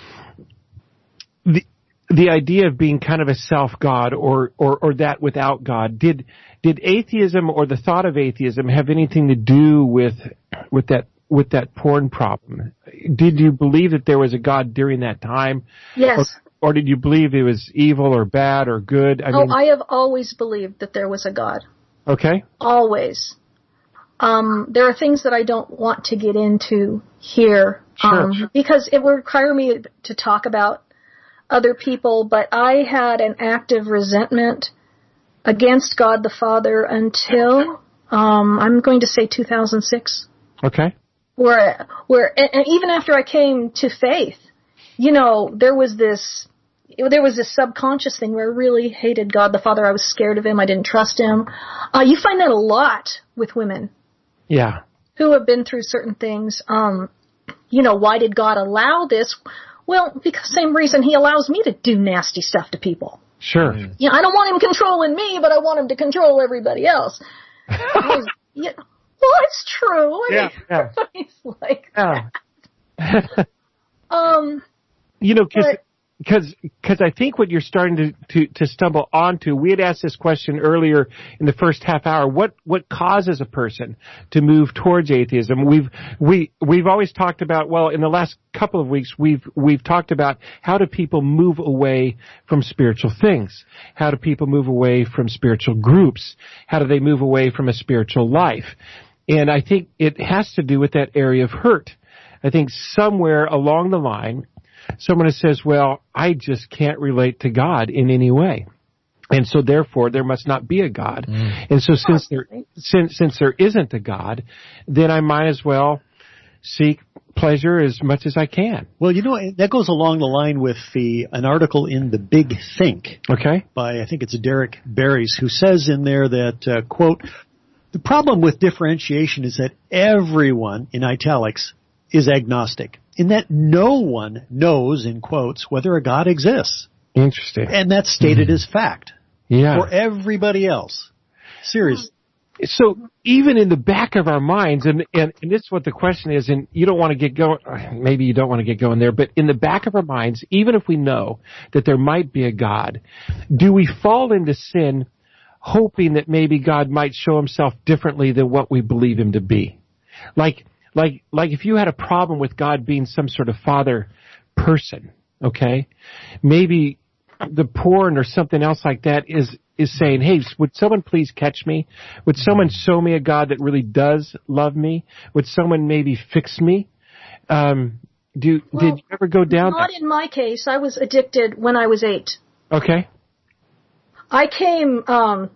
the, the idea of being kind of a self-God or, or, or that without God. Did, did atheism or the thought of atheism have anything to do with, with that with that porn problem? Did you believe that there was a God during that time? Yes. Or, or did you believe it was evil or bad or good? I oh, mean, I have always believed that there was a God. Okay. Always. Um, there are things that I don't want to get into here. Sure. Um, because it would require me to talk about other people, but I had an active resentment against God the Father until, um, I'm going to say two thousand six. Okay. Where, where, and even after I came to faith, you know, there was this, there was this subconscious thing where I really hated God the Father. I was scared of Him. I didn't trust Him. Uh, you find that a lot with women. Yeah. Who have been through certain things. Um, you know, why did God allow this? Well, because same reason He allows me to do nasty stuff to people. Sure. Mm-hmm. Yeah, I don't want Him controlling me, but I want Him to control everybody else. was, yeah. Well, it's true. I yeah, mean, yeah. It's like yeah. that. um, you know, because because because I think what you're starting to, to to stumble onto. We had asked this question earlier in the first half hour. What what causes a person to move towards atheism? We've we we've always talked about. Well, in the last couple of weeks, we've we've talked about how do people move away from spiritual things? How do people move away from spiritual groups? How do they move away from a spiritual life? And I think it has to do with that area of hurt. I think somewhere along the line, someone says, well, I just can't relate to God in any way. And so therefore there must not be a God. Mm. And so since there, since, since there isn't a God, then I might as well seek pleasure as much as I can. Well, you know, that goes along the line with the, an article in The Big Think. Okay. By, I think it's Derek Barries, who says in there that, uh, quote, the problem with differentiation is that everyone, in italics, is agnostic, in that no one knows, in quotes, whether a God exists. Interesting. And that's stated mm-hmm. as fact. Yeah. For everybody else. Seriously. So even in the back of our minds, and, and, and this is what the question is, and you don't want to get going, maybe you don't want to get going there, but in the back of our minds, even if we know that there might be a God, do we fall into sin hoping that maybe God might show Himself differently than what we believe Him to be? Like, like, like if you had a problem with God being some sort of father person, okay, maybe the porn or something else like that is is saying, hey, would someone please catch me? Would someone show me a God that really does love me? Would someone maybe fix me? Um, do well, did you ever go down? Not that? In my case. I was addicted when I was eight. Okay. I came, um,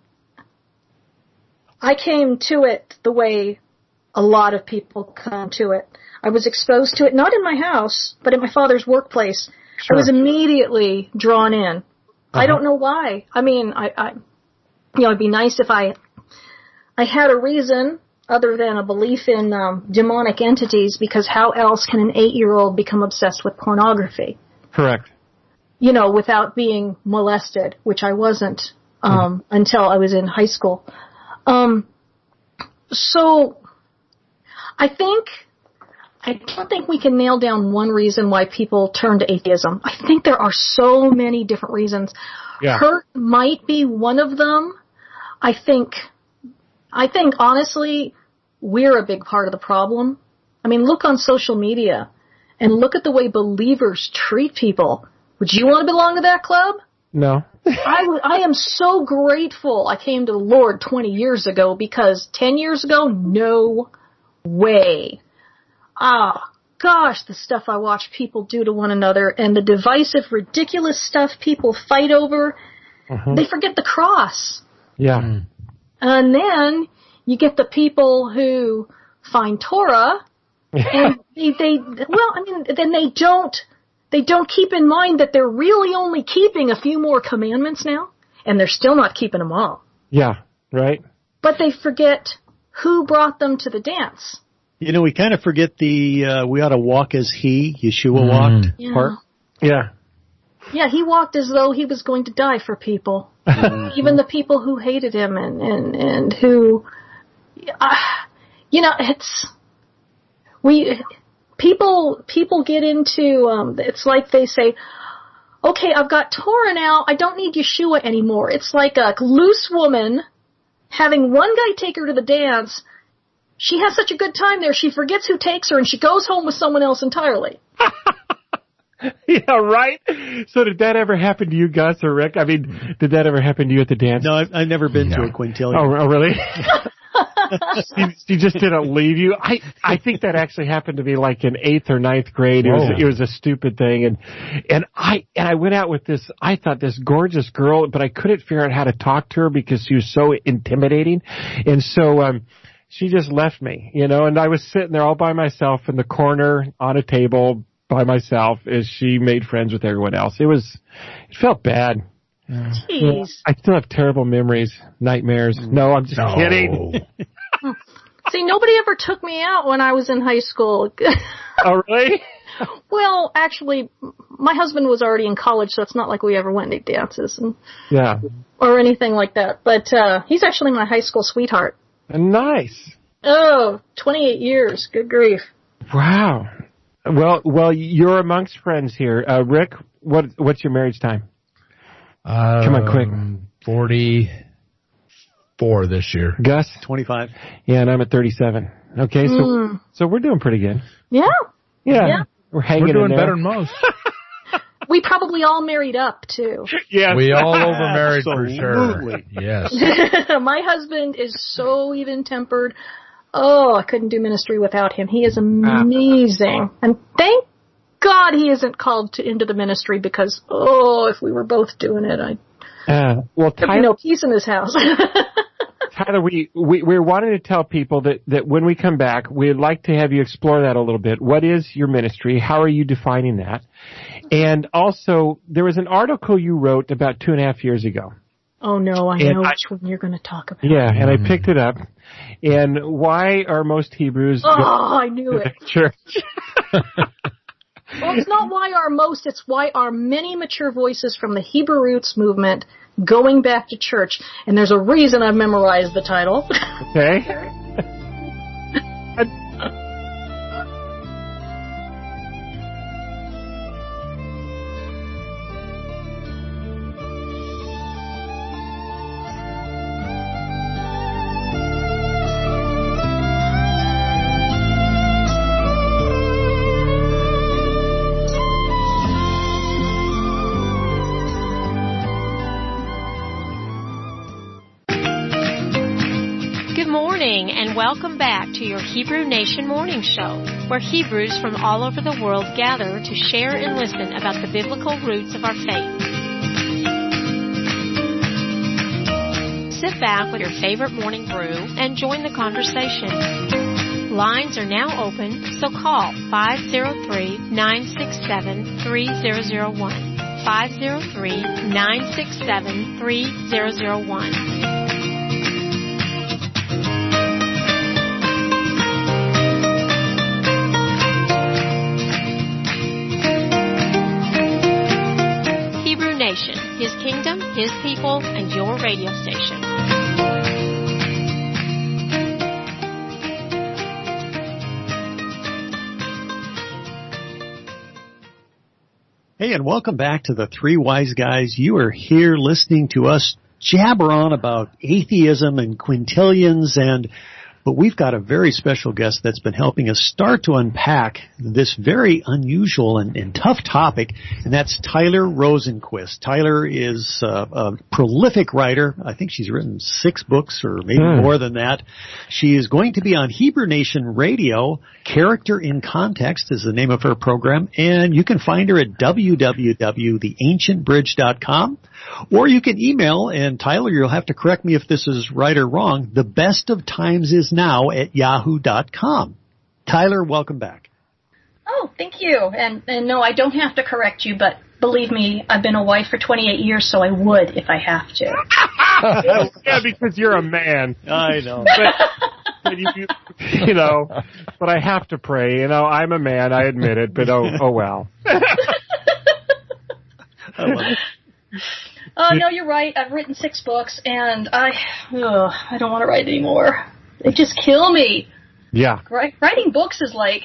I came to it the way a lot of people come to it. I was exposed to it, not in my house, but in my father's workplace. Sure. I was immediately drawn in. Uh-huh. I don't know why. I mean, I, I, you know, it'd be nice if I, I had a reason other than a belief in um, demonic entities, because how else can an eight-year-old become obsessed with pornography? Correct. You know, without being molested, which I wasn't um, mm-hmm. until I was in high school. Um, so, I think, I don't think we can nail down one reason why people turn to atheism. I think there are so many different reasons. Yeah. Hurt might be one of them. I think, I think honestly, we're a big part of the problem. I mean, look on social media and look at the way believers treat people. Would you want to belong to that club? No. I, w- I am so grateful I came to the Lord twenty years ago, because ten years ago, no way. Ah, gosh, the stuff I watch people do to one another and the divisive, ridiculous stuff people fight over, uh-huh. They forget the cross. Yeah. And then you get the people who find Torah and they, they, well, I mean, then they don't, They don't keep in mind that they're really only keeping a few more commandments now, and they're still not keeping them all. Yeah, right. But they forget who brought them to the dance. You know, we kind of forget the uh, we ought to walk as he, Yeshua walked yeah. part. Yeah. Yeah, he walked as though he was going to die for people. Mm-hmm. Even the people who hated him and, and, and who, uh, you know, it's, we... People, people get into, um, it's like they say, okay, I've got Torah now, I don't need Yeshua anymore. It's like a loose woman having one guy take her to the dance. She has such a good time there, she forgets who takes her and she goes home with someone else entirely. Yeah, right? So did that ever happen to you, Gus or Rick? I mean, did that ever happen to you at the dance? No, I've, I've never been no. to a quintillion. Oh, oh really? she, she just didn't leave you. I I think that actually happened to me like in eighth or ninth grade. It was it was a stupid thing, and and I and I went out with this. I thought this gorgeous girl, but I couldn't figure out how to talk to her because she was so intimidating, and so um she just left me, you know. And I was sitting there all by myself in the corner on a table by myself as she made friends with everyone else. It was it felt bad. Jeez. Yeah, I still have terrible memories, nightmares. No, I'm just no. kidding. See, nobody ever took me out when I was in high school. Oh, really? Well, actually, my husband was already in college, so it's not like we ever went to dances and yeah, or anything like that. But uh he's actually my high school sweetheart. Nice. Oh, twenty-eight years. Good grief. Wow. Well, well, you're amongst friends here. Uh, Rick, what what's your marriage time? Um, Come on, quick. forty-four this year. Gus? twenty-five. Yeah, and I'm at thirty-seven. Okay, so mm. so we're doing pretty good. Yeah. Yeah. yeah. We're hanging We're doing in there. better than most. We probably all married up, too. Yes. We all over married for sure. Yes. My husband is so even-tempered. Oh, I couldn't do ministry without him. He is amazing. Ah. And thank God he isn't called to into the ministry, because, oh, if we were both doing it, I'd uh, well, Tyler, there'd be no peace in this house. Tyler, we, we, we're wanting to tell people that, that when we come back, we'd like to have you explore that a little bit. What is your ministry? How are you defining that? And also, there was an article you wrote about two and a half years ago. Oh, no, I and know I, which one you're going to talk about. Yeah, and mm. I picked it up. And why are most Hebrews... Oh, I knew it. Church? Well, it's not why are most, it's why are many mature voices from the Hebrew Roots movement going back to church. And there's a reason I've memorized the title. Okay. Welcome back to your Hebrew Nation Morning Show, where Hebrews from all over the world gather to share and listen about the biblical roots of our faith. Sit back with your favorite morning brew and join the conversation. Lines are now open, so call five oh three, nine six seven, three oh oh one. five oh three, nine six seven, three oh oh one. Nation, His kingdom, His people, and your radio station. Hey, and welcome back to the Three Wise Guys. You are here listening to us jabber on about atheism and quintillions, and but we've got a very special guest that's been helping us start to unpack this very unusual and, and tough topic, and that's Tyler Rosenquist. Tyler is uh, a prolific writer. I think she's written six books or maybe hmm. more than that. She is going to be on Hebrew Nation Radio. Character in Context is the name of her program, and you can find her at w w w dot the ancient bridge dot com. Or you can email, and Tyler, you'll have to correct me if this is right or wrong, the best of times is now at yahoo dot com. Tyler, welcome back. Oh, thank you. And, and no, I don't have to correct you, but believe me, I've been a wife for twenty-eight years, so I would if I have to. Yeah, because you're a man. I know. But, but you, you know, but I have to pray. You know, I'm a man, I admit it, but oh, oh well. I love it. Oh, no, you're right. I've written six books, and I ugh, I don't want to write anymore. They just kill me. Yeah. Right? Writing books is like,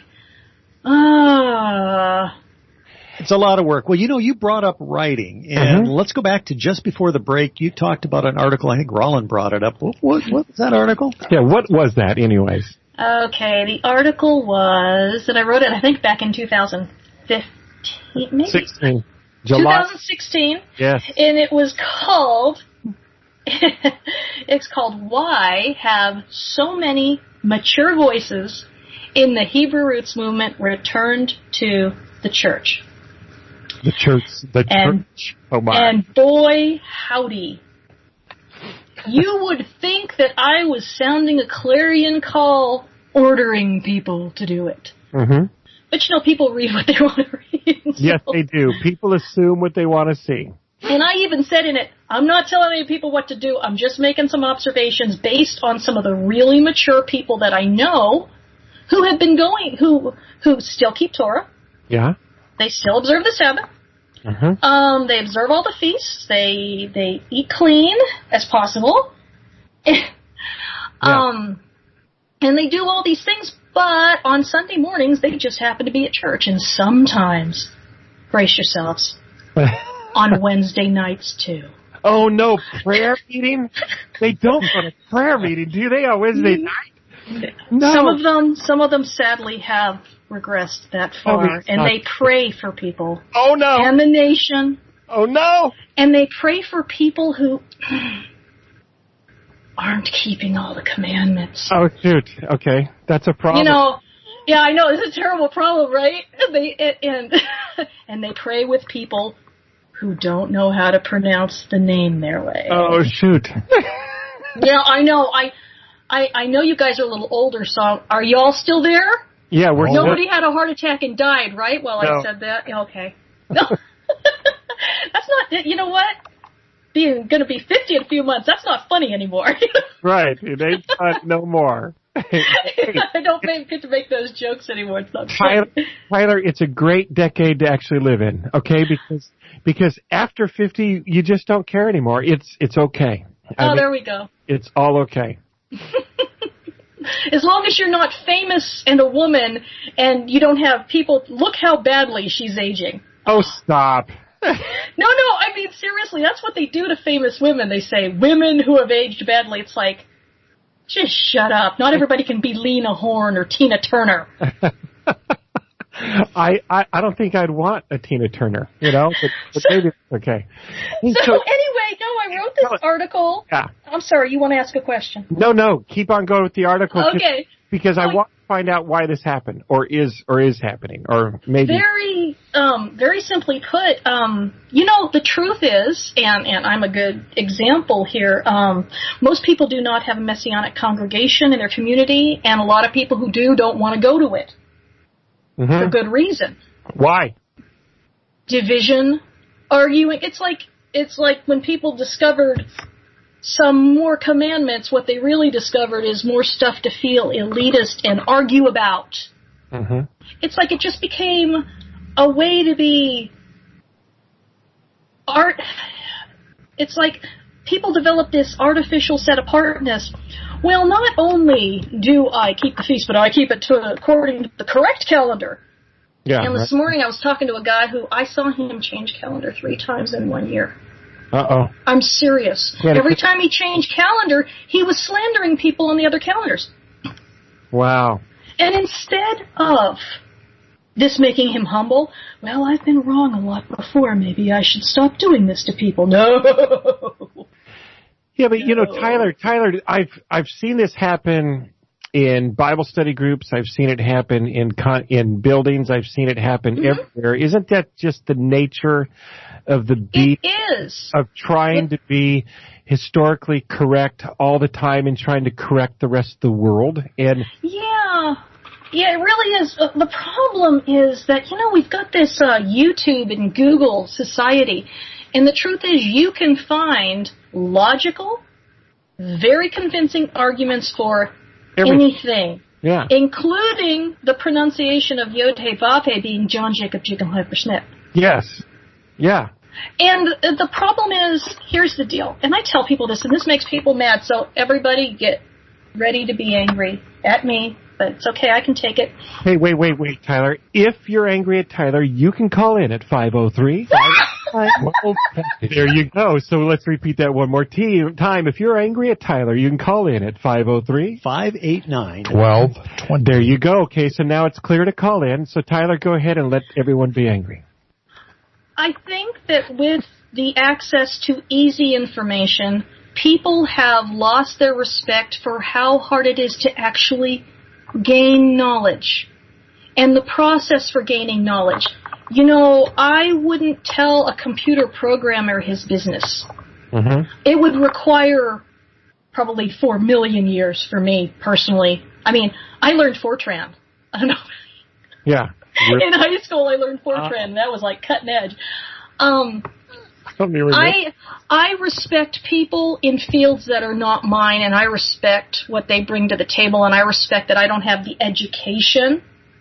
ah. Uh, it's a lot of work. Well, you know, you brought up writing, and mm-hmm. let's go back to just before the break. You talked about an article. I think Roland brought it up. What, what, what was that article? Yeah, what was that anyways? Okay, the article was, that I wrote it, I think, back in two thousand fifteen, maybe? sixteen. July. twenty sixteen. Yes. And it was called, it's called Why Have So Many Mature Voices in the Hebrew Roots Movement Returned to the Church? The church. The and, church. Oh my. And boy, howdy. You would think that I was sounding a clarion call ordering people to do it. Mm-hmm. But, you know, people read what they want to read. So. Yes, they do. People assume what they want to see. And I even said in it, I'm not telling any people what to do. I'm just making some observations based on some of the really mature people that I know who have been going, who who still keep Torah. Yeah. They still observe the Sabbath. Mm-hmm. Um, they observe all the feasts. They they eat clean as possible. Yeah. Um, and they do all these things. But on Sunday mornings, they just happen to be at church. And sometimes, brace yourselves, on Wednesday nights, too. Oh, no, prayer meeting? They don't go to prayer meeting, do they, on Wednesday night? No. Some of them, some of them sadly have regressed that far. Oh, and they pray for people. Oh, no. And the nation. Oh, no. And they pray for people who aren't keeping all the commandments. Oh, shoot. Okay. That's a problem. You know, yeah, I know. It's a terrible problem, right? They and and they pray with people who don't know how to pronounce the name their way. Oh, shoot. Yeah, I know. I, I I know you guys are a little older, so are y'all still there? Yeah, we're Nobody still... had a heart attack and died, right? While no. I said that? Okay. No. That's not, you know what? Being going to be fifty in a few months, that's not funny anymore. Right. It ain't fun no more. I don't make, get to make those jokes anymore. It's not Tyler, funny. Tyler, it's a great decade to actually live in, okay? Because because after fifty, you just don't care anymore. It's it's okay. I oh, mean, there we go. It's all okay. As long as you're not famous and a woman and you don't have people, look how badly she's aging. Oh, stop. No, no, I mean, seriously, that's what they do to famous women. They say, women who have aged badly. It's like, just shut up. Not everybody can be Lena Horne or Tina Turner. I, I I don't think I'd want a Tina Turner, you know, but, but maybe it's okay. So, so anyway, no, I wrote this article. Yeah. I'm sorry, you want to ask a question? No, no, keep on going with the article. Okay. Because I oh, want to find out why this happened, or is or is happening, or maybe. Very, um, very simply put, um, you know, the truth is, and, and I'm a good example here, um, most people do not have a Messianic congregation in their community, and a lot of people who do don't want to go to it. Mm-hmm. For good reason. Why? Division, arguing. It's like it's like when people discovered some more commandments, what they really discovered is more stuff to feel elitist and argue about. Mm-hmm. It's like it just became a way to be art. It's like people develop this artificial set apartness. Well, not only do I keep the feast, but I keep it to, according to the correct calendar. Yeah. And this right. morning I was talking to a guy who I saw him change calendar three times in one year. Uh-oh. I'm serious. Yeah, Every time he changed calendar, he was slandering people on the other calendars. Wow. And instead of this making him humble, well, I've been wrong a lot before. Maybe I should stop doing this to people. No. Yeah, but you know, Tyler, Tyler, I've I've seen this happen in Bible study groups. I've seen it happen in con- in buildings. I've seen it happen mm-hmm. everywhere. Isn't that just the nature of the beast? It is. Of trying to be historically correct all the time and trying to correct the rest of the world. And yeah, yeah, it really is. Uh, the problem is that, you know, we've got this uh, YouTube and Google society. And the truth is, you can find logical, very convincing arguments for Every, anything, yeah. including the pronunciation of Yod-He Vav-He being John Jacob Jigenhofer Schnitt. Yes, yeah. And the problem is, here's the deal, and I tell people this, and this makes people mad, so everybody get ready to be angry at me, but it's okay, I can take it. Hey, wait, wait, wait, Tyler. If you're angry at Tyler, you can call in at five oh three. There you go. So let's repeat that one more t- time. If you're angry at Tyler, you can call in at five oh three. five eight nine. twelve twenty. There you go. Okay, so now it's clear to call in. So Tyler, go ahead and let everyone be angry. I think that with the access to easy information, people have lost their respect for how hard it is to actually gain knowledge and the process for gaining knowledge. You know, I wouldn't tell a computer programmer his business. Mm-hmm. It would require probably four million years for me personally. I mean, I learned Fortran. I don't know. Yeah. In high school, I learned Fortran, uh, and that was like cutting edge. Um, I I respect people in fields that are not mine, and I respect what they bring to the table, and I respect that I don't have the education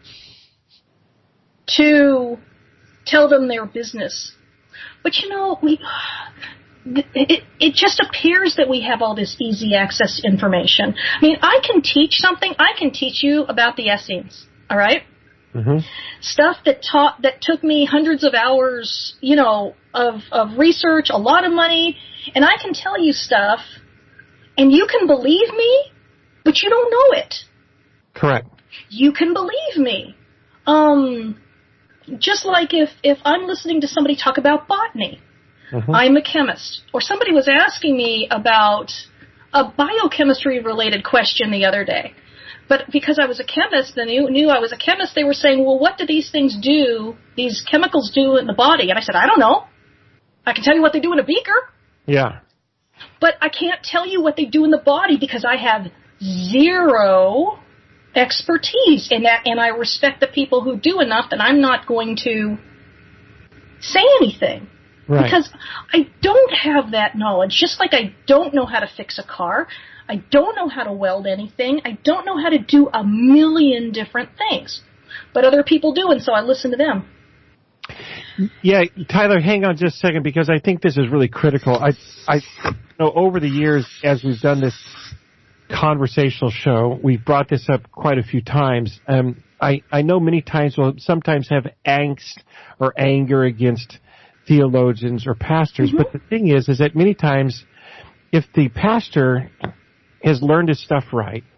to tell them their business. But you know, we it it just appears that we have all this easy access to information. I mean, I can teach something. I can teach you about the Essenes, all right? Mm-hmm. Stuff that taught that took me hundreds of hours, you know, of of research, a lot of money, and I can tell you stuff, and you can believe me, but you don't know it. Correct. You can believe me. Um, just like if if I'm listening to somebody talk about botany, mm-hmm. I'm a chemist, or somebody was asking me about a biochemistry related question the other day. But because I was a chemist and knew, knew I was a chemist, they were saying, well, what do these things do, these chemicals do in the body? And I said, I don't know. I can tell you what they do in a beaker. Yeah. But I can't tell you what they do in the body because I have zero expertise in that, and I respect the people who do enough that I'm not going to say anything. Right. Because I don't have that knowledge, just like I don't know how to fix a car. I don't know how to weld anything. I don't know how to do a million different things. But other people do, and so I listen to them. Yeah, Tyler, hang on just a second, because I think this is really critical. I, I you know, over the years, as we've done this conversational show, we've brought this up quite a few times. Um, I, I know many times we'll sometimes have angst or anger against theologians or pastors, mm-hmm. but the thing is, is that many times, if the pastor has learned his stuff right,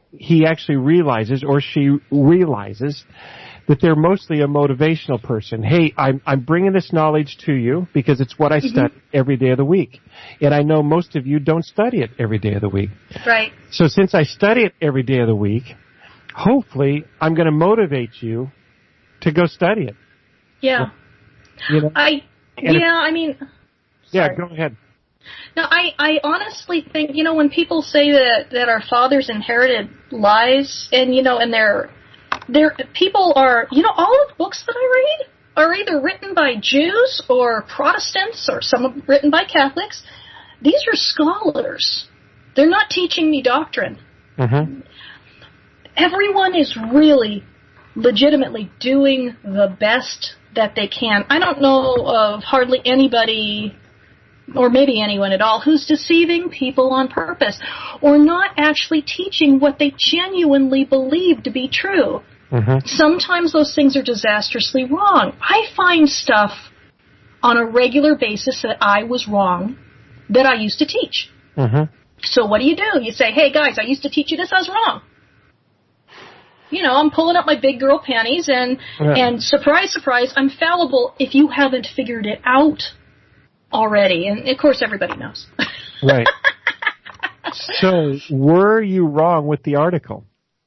he actually realizes, or she realizes, that they're mostly a motivational person. Hey, I'm, I'm bringing this knowledge to you because it's what I mm-hmm. study every day of the week. And I know most of you don't study it every day of the week. Right. So since I study it every day of the week, hopefully I'm going to motivate you to go study it. Yeah. You know? I, and yeah, I mean. Sorry. Yeah, go ahead. No, I, I honestly think, you know, when people say that, that our fathers inherited lies and, you know, and they're, they're, people are, you know, all of the books that I read are either written by Jews or Protestants or some written by Catholics. These are scholars. They're not teaching me doctrine. Mm-hmm. Everyone is really legitimately doing the best that they can. I don't know of hardly anybody, or maybe anyone at all, who's deceiving people on purpose or not actually teaching what they genuinely believe to be true. Mm-hmm. Sometimes those things are disastrously wrong. I find stuff on a regular basis that I was wrong that I used to teach. Mm-hmm. So what do you do? You say, hey, guys, I used to teach you this. I was wrong. You know, I'm pulling up my big girl panties, and yeah. and surprise, surprise, I'm fallible if you haven't figured it out already. And, of course, everybody knows. Right. So, were you wrong with the article?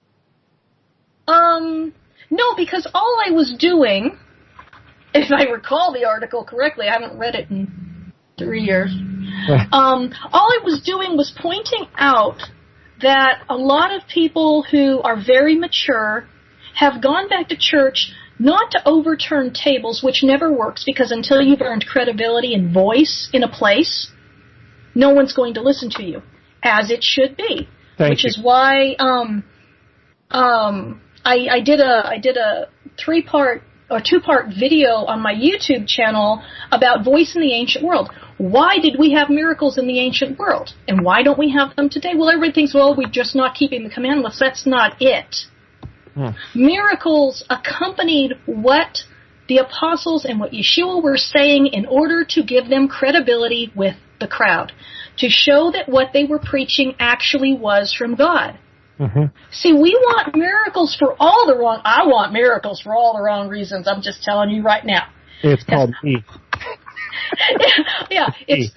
Um, no, because all I was doing, if I recall the article correctly, I haven't read it in three years, um, all I was doing was pointing out that a lot of people who are very mature have gone back to church not to overturn tables, which never works, because until you've earned credibility and voice in a place, no one's going to listen to you, as it should be. Thank which you. is why um, um, I, I did a I did a three part or two part video on my YouTube channel about voice in the ancient world. Why did we have miracles in the ancient world? And why don't we have them today? Well, everybody thinks, well, we're just not keeping the commandments. That's not it. Hmm. Miracles accompanied what the apostles and what Yeshua were saying in order to give them credibility with the crowd, to show that what they were preaching actually was from God. Mm-hmm. See, we want miracles for all the wrong... I want miracles for all the wrong reasons. I'm just telling you right now. It's called me. Yeah, it's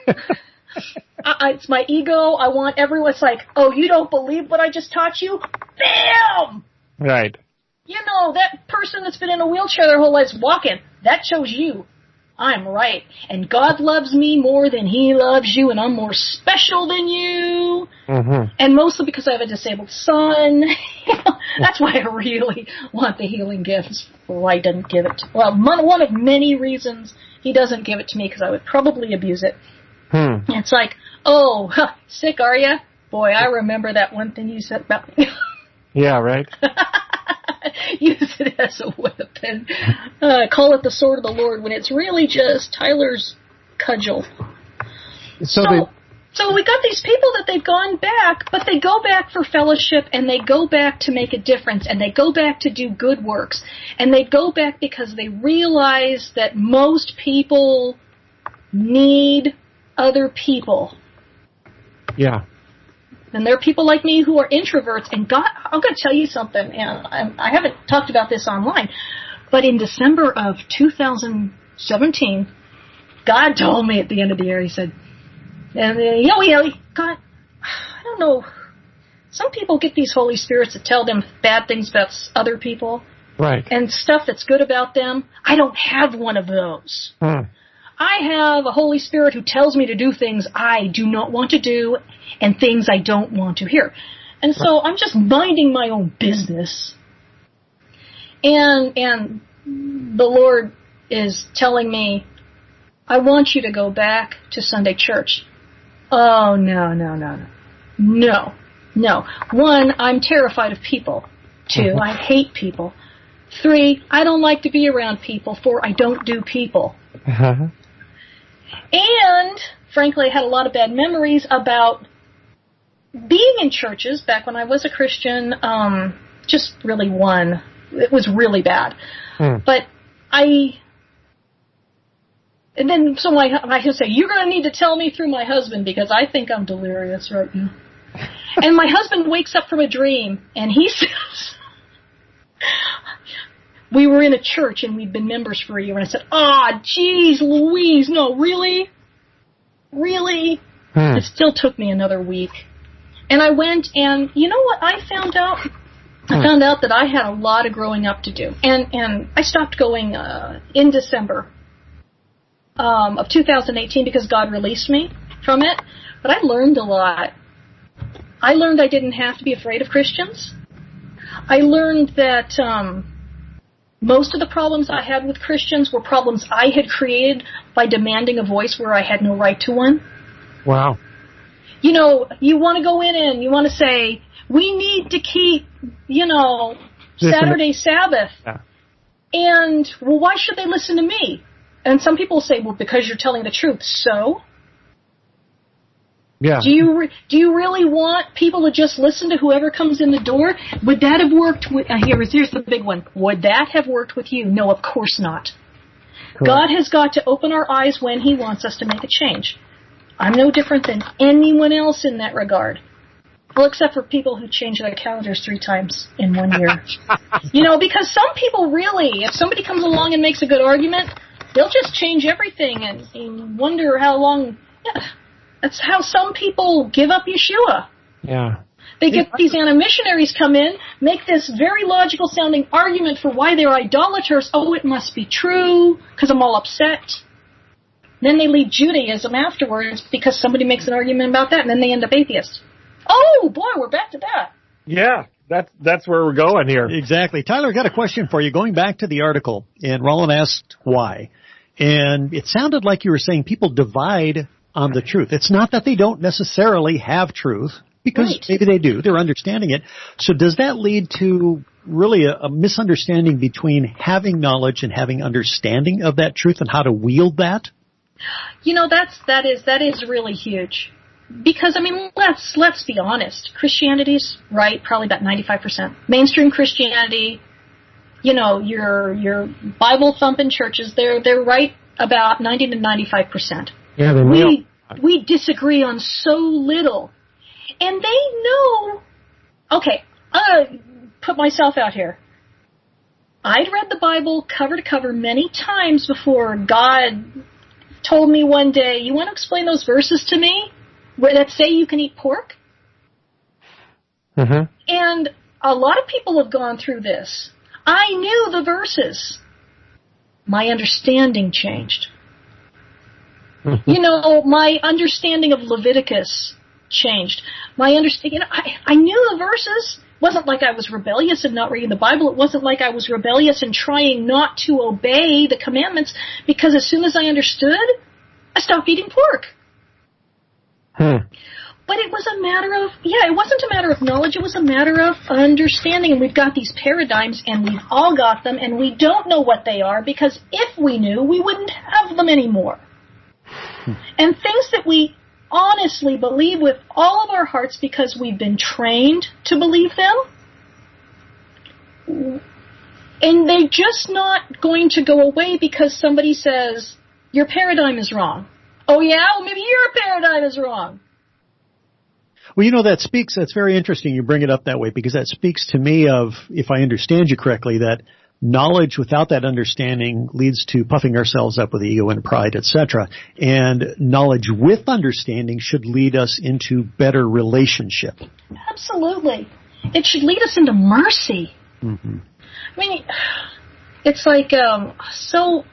I, it's my ego. I want everyone. It's like, oh, you don't believe what I just taught you? Bam! Right. You know, that person that's been in a wheelchair their whole life walking, that shows you I'm right. And God loves me more than He loves you, and I'm more special than you. Mm-hmm. And mostly because I have a disabled son. That's why I really want the healing gifts. Why He doesn't give it to Well, one of many reasons He doesn't give it to me, because I would probably abuse it. Hmm. It's like, oh, huh, sick are you? Boy, I remember that one thing you said about me. Yeah, right. Use it as a weapon. Uh, call it the sword of the Lord when it's really just Tyler's cudgel. So, so, they, so we got these people that they've gone back, but they go back for fellowship, and they go back to make a difference, and they go back to do good works, and they go back because they realize that most people need other people. Yeah. And there are people like me who are introverts, and God, I'm going to tell you something, and I, I haven't talked about this online, but in December of two thousand seventeen, God told me at the end of the year, He said, and uh, yo, yo, God, I don't know, some people get these Holy Spirits that tell them bad things about other people. Right. And stuff that's good about them. I don't have one of those. Hmm. I have a Holy Spirit who tells me to do things I do not want to do and things I don't want to hear. And so I'm just minding my own business. And and the Lord is telling me, I want you to go back to Sunday church. Oh, no, no, no, no. No, no. One, I'm terrified of people. Two, I hate people. Three, I don't like to be around people. Four, I don't do people. Uh-huh. And, frankly, I had a lot of bad memories about being in churches back when I was a Christian. Um, just really one. It was really bad. Hmm. But I... And then someone I he'll say, you're going to need to tell me through my husband because I think I'm delirious right now. And my husband wakes up from a dream, and he says, we were in a church, and we'd been members for a year. And I said, ah, oh, geez, Louise, no, really? Really? Hmm. It still took me another week. And I went, and you know what I found out? I found out that I had a lot of growing up to do. And and I stopped going uh, in December um, of two thousand eighteen because God released me from it. But I learned a lot. I learned I didn't have to be afraid of Christians. I learned that um, most of the problems I had with Christians were problems I had created by demanding a voice where I had no right to one. Wow. You know, you want to go in and you want to say, we need to keep, you know, Saturday Sabbath. Yeah. And, well, why should they listen to me? And some people say, well, because you're telling the truth. So? Yeah. Do you re- do you really want people to just listen to whoever comes in the door? Would that have worked with, uh, here, here's the big one. Would that have worked with you? No, of course not. Correct. God has got to open our eyes when He wants us to make a change. I'm no different than anyone else in that regard. Well, except for people who change their calendars three times in one year. You know, because some people really, if somebody comes along and makes a good argument, they'll just change everything and, and wonder how long. Yeah, that's how some people give up Yeshua. Yeah. They get these anti-missionaries come in, make this very logical sounding argument for why they're idolaters. Oh, it must be true, because I'm all upset. Then they leave Judaism afterwards because somebody makes an argument about that, and then they end up atheists. Oh, boy, we're back to that. Yeah, that's that's where we're going here. Exactly. Tyler, I got a question for you. Going back to the article, and Roland asked why. And it sounded like you were saying people divide on the truth. It's not that they don't necessarily have truth, because right. maybe they do. They're understanding it. So does that lead to really a, a misunderstanding between having knowledge and having understanding of that truth and how to wield that? You know, that's that is that is really huge. Because, I mean, let's let's be honest. Christianity's right, probably about ninety-five percent. Mainstream Christianity, you know, your your Bible thumping churches, they're they're right about ninety to ninety-five percent. Yeah, they we we disagree on so little, and they know. Okay, I'm gonna put myself out here. I'd read the Bible cover to cover many times before God told me one day, "You want to explain those verses to me where that say you can eat pork?" Mm-hmm. And a lot of people have gone through this. I knew the verses. My understanding changed. You know, my understanding of Leviticus changed. My understanding, you know, I, I knew the verses. It wasn't like I was rebellious in not reading the Bible. It wasn't like I was rebellious in trying not to obey the commandments, because as soon as I understood, I stopped eating pork. Hmm. But it was a matter of, yeah, it wasn't a matter of knowledge, it was a matter of understanding. And we've got these paradigms, and we've all got them, and we don't know what they are, because if we knew, we wouldn't have them anymore. Hmm. And things that we honestly believe with all of our hearts because we've been trained to believe them, and they're just not going to go away because somebody says, your paradigm is wrong. Oh, yeah? Well, maybe your paradigm is wrong. Well, you know, that speaks, that's very interesting you bring it up that way, because that speaks to me of, if I understand you correctly, that knowledge without that understanding leads to puffing ourselves up with ego and pride, et cetera. And knowledge with understanding should lead us into better relationship. Absolutely. It should lead us into mercy. Mm-hmm. I mean, it's like, um, so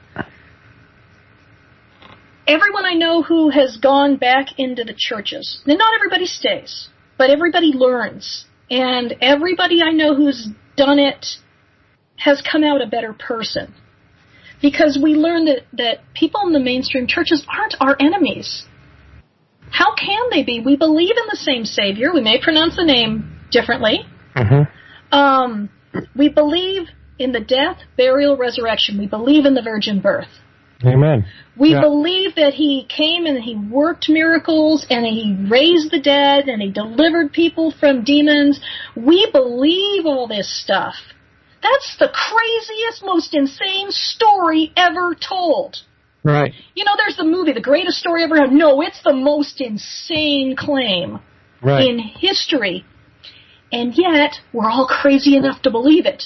everyone I know who has gone back into the churches, and not everybody stays, but everybody learns. And everybody I know who's done it has come out a better person. Because we learn that, that people in the mainstream churches aren't our enemies. How can they be? We believe in the same Savior. We may pronounce the name differently. Mm-hmm. Um, we believe in the death, burial, resurrection. We believe in the virgin birth. Amen. We yeah. believe that He came and He worked miracles and He raised the dead and He delivered people from demons. We believe all this stuff. That's the craziest, most insane story ever told. Right. You know, there's the movie, The Greatest Story Ever Heard. No, it's the most insane claim. right. in history. And yet, we're all crazy enough to believe it.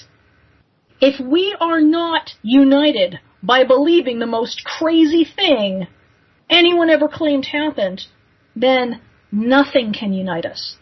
If we are not united by believing the most crazy thing anyone ever claimed happened, then nothing can unite us.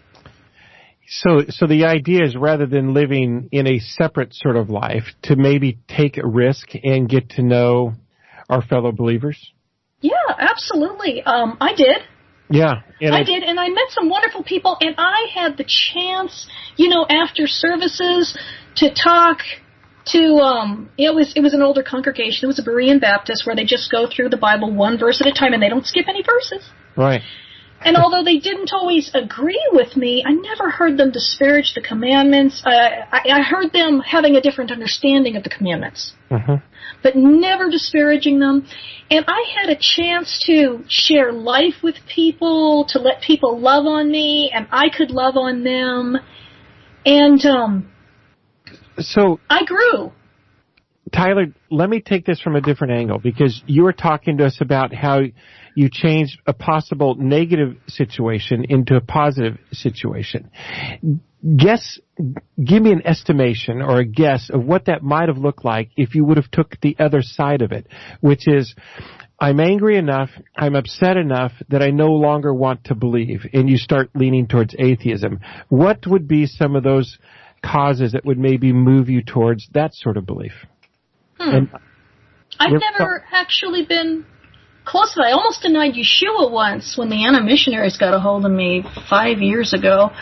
So, so the idea is rather than living in a separate sort of life, to maybe take a risk and get to know our fellow believers? Yeah, absolutely. Um, I did. Yeah. And I did, and I met some wonderful people, and I had the chance, you know, after services to talk to, um, it was, it was an older congregation. It was a Berean Baptist where they just go through the Bible one verse at a time, and they don't skip any verses. Right. And although they didn't always agree with me, I never heard them disparage the commandments. Uh, I, I heard them having a different understanding of the commandments, uh-huh. but never disparaging them. And I had a chance to share life with people, to let people love on me, and I could love on them. And um, so I grew. Tyler, let me take this from a different angle, because you were talking to us about how you changed a possible negative situation into a positive situation. Guess, give me an estimation or a guess of what that might have looked like if you would have took the other side of it, which is, I'm angry enough, I'm upset enough that I no longer want to believe, and you start leaning towards atheism. What would be some of those causes that would maybe move you towards that sort of belief? Hmm. And, I've never actually been close to it. I almost denied Yeshua once when the anti-missionaries got a hold of me five years ago.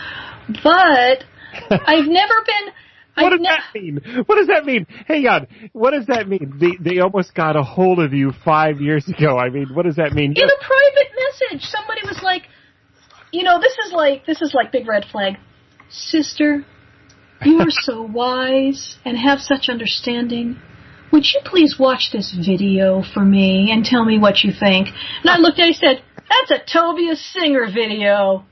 But I've never been... What I've does ne- that mean? What does that mean? Hang on. What does that mean? They, they almost got a hold of you five years ago. I mean, what does that mean? In a private message, somebody was like, you know, this is like, this is like big red flag. Sister, you are so wise and have such understanding. Would you please watch this video for me and tell me what you think? And I looked at it and said, that's a Tobias Singer video.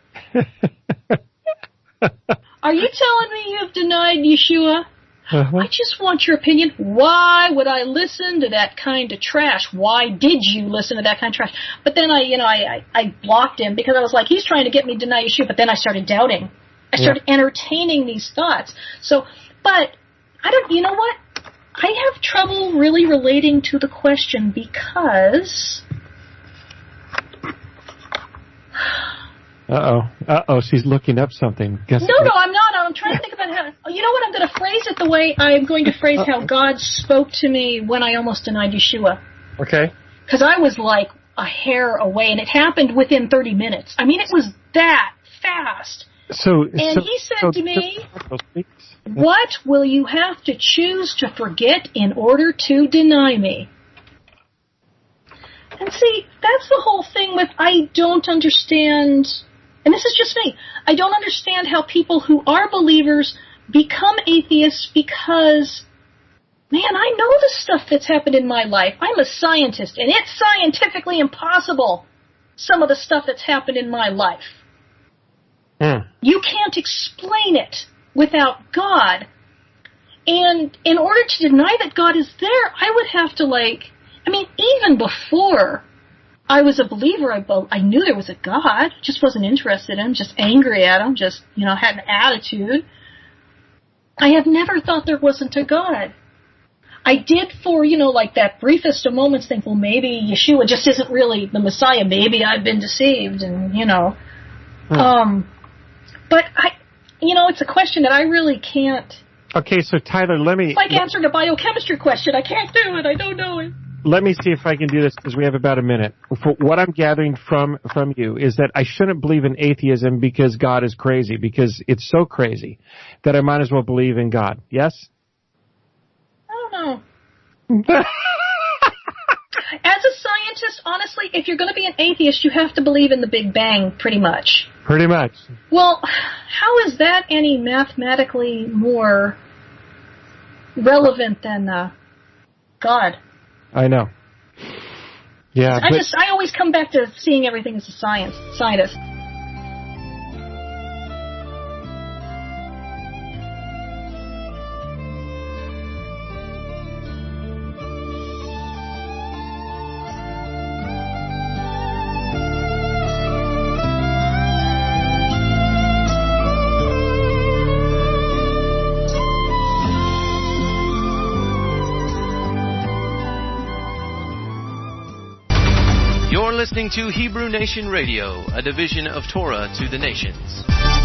Are you telling me you've denied Yeshua? Uh-huh. I just want your opinion. Why would I listen to that kind of trash? Why did you listen to that kind of trash? But then I, you know, I, I, I blocked him because I was like, he's trying to get me to deny Yeshua. But then I started doubting. I started yeah. entertaining these thoughts. So, but I don't, you know what? I have trouble really relating to the question because... Uh-oh. Uh-oh, she's looking up something. Guess no, no, I'm not. I'm trying to think about how... You know what? I'm going to phrase it the way I'm going to phrase how God spoke to me when I almost denied Yeshua. Okay. Because I was like a hair away, and it happened within thirty minutes. I mean, it was that fast. So, and so, he said so, to me, so, what will you have to choose to forget in order to deny me? And see, that's the whole thing with I don't understand, and this is just me, I don't understand how people who are believers become atheists because, man, I know the stuff that's happened in my life. I'm a scientist, and it's scientifically impossible, some of the stuff that's happened in my life. Hmm. You can't explain it without God. And in order to deny that God is there, I would have to, like, I mean, even before I was a believer, I, I knew there was a God, just wasn't interested in him, just angry at him, just, you know, had an attitude. I have never thought there wasn't a God. I did for, you know, like that briefest of moments think, well, maybe Yeshua just isn't really the Messiah. Maybe I've been deceived, and, you know. Hmm. Um, but, I, you know, it's a question that I really can't. Okay, so Tyler, let me... It's like answering a biochemistry question. I can't do it. I don't know it. Let me see if I can do this because we have about a minute. For what I'm gathering from, from you is that I shouldn't believe in atheism because God is crazy, because it's so crazy that I might as well believe in God. Yes? I don't know. As a scientist, honestly, if you're going to be an atheist, you have to believe in the Big Bang, pretty much. Pretty much. Well, how is that any mathematically more relevant than uh, God? I know. Yeah. I but, just, I always come back to seeing everything as a science, scientist. You're listening to Hebrew Nation Radio, a division of Torah to the nations.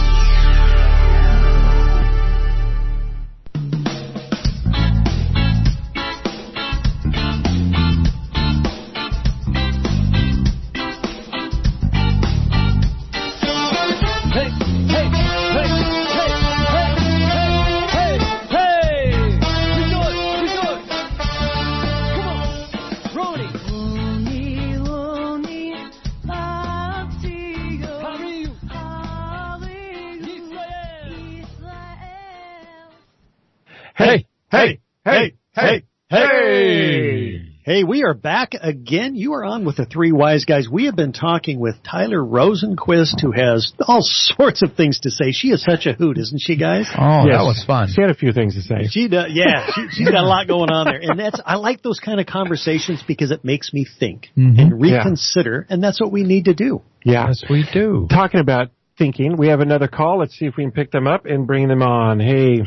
Hey, hey, hey, hey, hey. Hey, we are back again. You are on with the Three Wise Guys. We have been talking with Tyler Rosenquist, who has all sorts of things to say. She is such a hoot, isn't she, guys? Oh, Yes. that was fun. She had a few things to say. She does, yeah. She, she's got a lot going on there, and that's I like those kind of conversations because it makes me think Mhm. and reconsider, and that's what we need to do. Yeah. Yes, we do. Talking about thinking, we have another call. Let's see if we can pick them up and bring them on. Hey.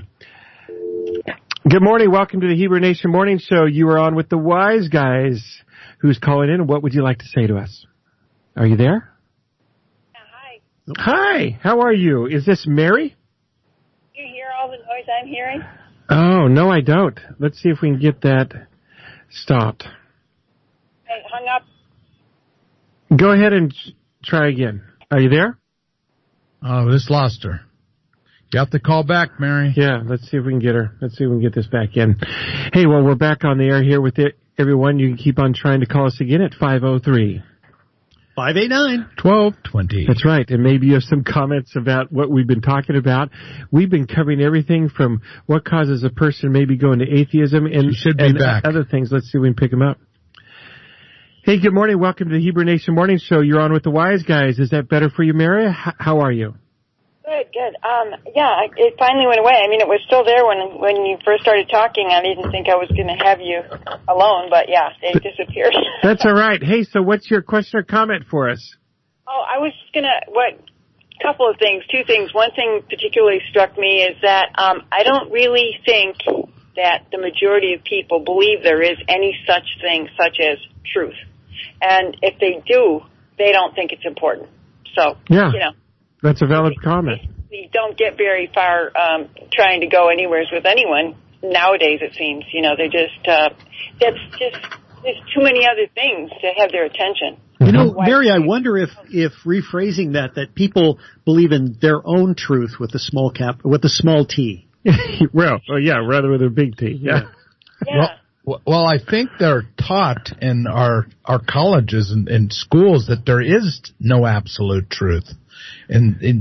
Good morning. Welcome to the Hebrew Nation Morning Show. You are on with the Wise Guys. Who's calling in, and what would you like to say to us? Are you there? Hi. Hi. How are you? Is this Mary? You hear all the noise I'm hearing? Oh, no, I don't. Let's see if we can get that stopped. I hung up. Go ahead and try again. Are you there? Oh, this lost her. You have to call back, Mary. Yeah, let's see if we can get her. Let's see if we can get this back in. Hey, well, we're back on the air here with it. Everyone, you can keep on trying to call us again at five oh three. five eight nine. twelve twenty. That's right. And maybe you have some comments about what we've been talking about. We've been covering everything from what causes a person maybe going to atheism and, You should be and back. other things. Let's see if we can pick them up. Hey, good morning. Welcome to the Hebrew Nation Morning Show. You're on with the Wise Guys. Is that better for you, Mary? H- how are you? Good, good. Um, yeah, I- it finally went away. I mean, it was still there when when you first started talking. I didn't think I was going to have you alone, but yeah, it disappeared. That's all right. Hey, so what's your question or comment for us? Oh, I was just going to, what, couple of things, two things. One thing particularly struck me is that um, I don't really think that the majority of people believe there is any such thing such as truth. And if they do, they don't think it's important. So, Yeah. you know. That's a valid comment. We don't get very far um, trying to go anywheres with anyone nowadays, it seems. You know, they're just, uh, that's just, there's too many other things to have their attention. You know, Why- Mary, I wonder if, if rephrasing that, that people believe in their own truth with a small cap, with a small t. well, well, yeah, rather with a big T. Yeah. Yeah. Well, well, I think they're taught in our our colleges and, and schools that there is no absolute truth, and, and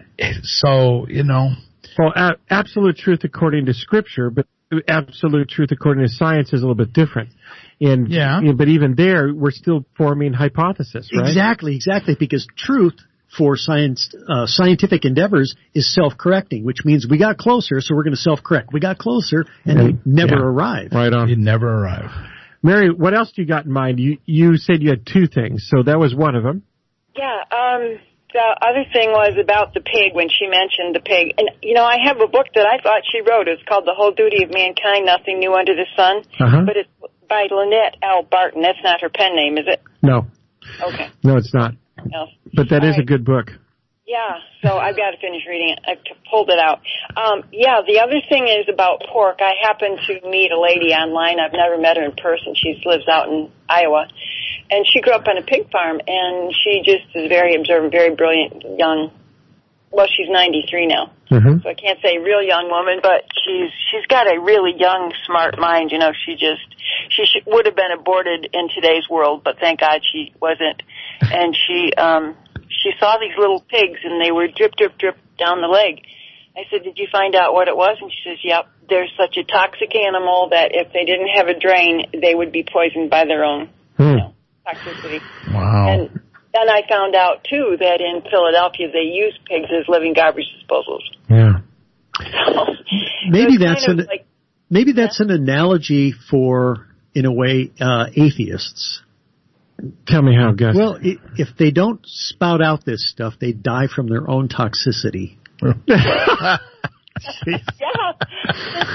so you know. Well, a- absolute truth according to Scripture, but absolute truth according to science is a little bit different. And Yeah. but even there, we're still forming hypothesis, right? Exactly, exactly, because truth for science, uh, scientific endeavors is self-correcting, which means we got closer, so we're going to self-correct. We got closer, and we never Yeah. arrive. Right on. You never arrive. Mary, what else do you got in mind? You you said you had two things, so that was one of them. Yeah, um, the other thing was about the pig when she mentioned the pig. And, you know, I have a book that I thought she wrote. It's called The Whole Duty of Mankind, Nothing New Under the Sun. Uh-huh. But it's by Lynette L. Barton. That's not her pen name, is it? No, Okay. no, it's not. No. But that All is a right. good book. Yeah, so I've got to finish reading it. I've t- pulled it out. Um, yeah, the other thing is about pork. I happened to meet a lady online. I've never met her in person. She lives out in Iowa. And she grew up on a pig farm, and she just is very observant, very brilliant, young. Well, she's ninety-three now. Mm-hmm. So I can't say real young woman, but she's she's got a really young, smart mind. You know, she just she sh- would have been aborted in today's world, but thank God she wasn't. And she um she saw these little pigs, and they were drip, drip, drip down the leg. I said, "Did you find out what it was?" And she says, "Yep. They're such a toxic animal that if they didn't have a drain, they would be poisoned by their own Hmm. you know, toxicity." Wow. And then I found out, too, that in Philadelphia they use pigs as living garbage disposals. Yeah. So, Maybe it's that's kind an of like, maybe that's an analogy for, in a way, uh, atheists. Tell me how, Gus. Well, i- if they don't spout out this stuff, they die from their own toxicity. yeah, yes,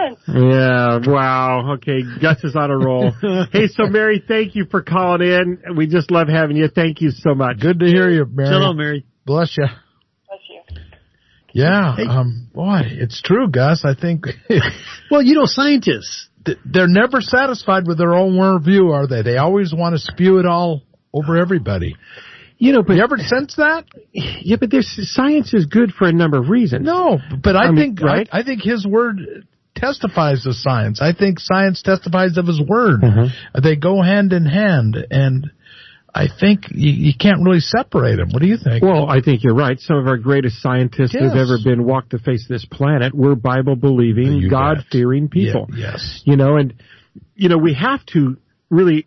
happens. Yeah, wow. Okay, Gus is on a roll. Hey, so Mary, thank you for calling in. We just love having you. Thank you so much. Good to hear you, Mary. Hello, Mary. Bless you. Bless you. Yeah, um, boy, it's true, Gus. I think. Well, you know, scientists, they're never satisfied with their own worldview, are they? They always want to spew it all over everybody. You know, but you ever sense that? Yeah, but there's science is good for a number of reasons. No, but I, I mean, think right? I, I think his word testifies to science. I think science testifies of his word. Mm-hmm. They go hand in hand, and I think you, you can't really separate them. What do you think? Well, I think you're right. Some of our greatest scientists yes. who've ever been walked the face of this planet were Bible-believing, God-fearing people. Yeah, yes. You know, and, you know, we have to really,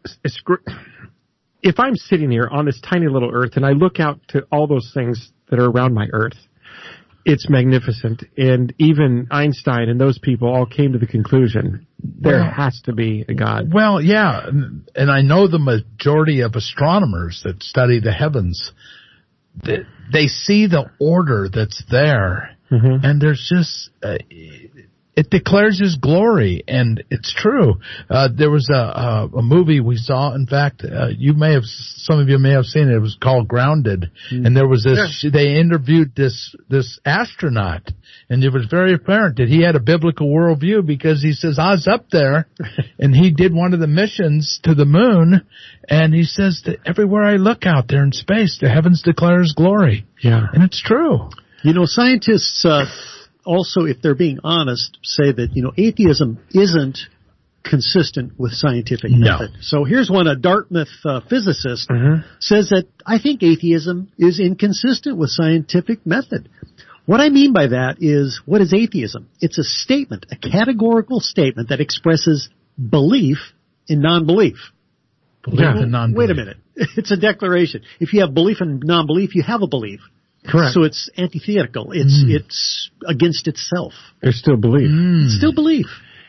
if I'm sitting here on this tiny little earth and I look out to all those things that are around my earth, it's magnificent. And even Einstein and those people all came to the conclusion there well, has to be a God. Well, yeah. And I know the majority of astronomers that study the heavens, they, they see the order that's there. Mm-hmm. And there's just, uh, it declares his glory, and it's true. Uh, there was a, a, a movie we saw. In fact, uh, you may have, some of you may have seen it. It was called Grounded, mm. and there was this. Yeah. They interviewed this this astronaut, and it was very apparent that he had a biblical worldview because he says, "I was up there, and he did one of the missions to the moon, and he says that everywhere I look out there in space, the heavens declare his glory." Yeah, and it's true. You know, scientists. Uh, Also, if they're being honest, say that, you know, atheism isn't consistent with scientific no. method. So here's one, a Dartmouth uh, physicist mm-hmm. says that I think atheism is inconsistent with scientific method. What I mean by that is, what is atheism? It's a statement, a categorical statement that expresses belief in non-belief. Belief yeah. in non-belief. Wait a minute. It's a declaration. If you have belief in non-belief, you have a belief. Correct. So it's antithetical. It's mm. it's against itself. There's still belief. Mm. It's still belief.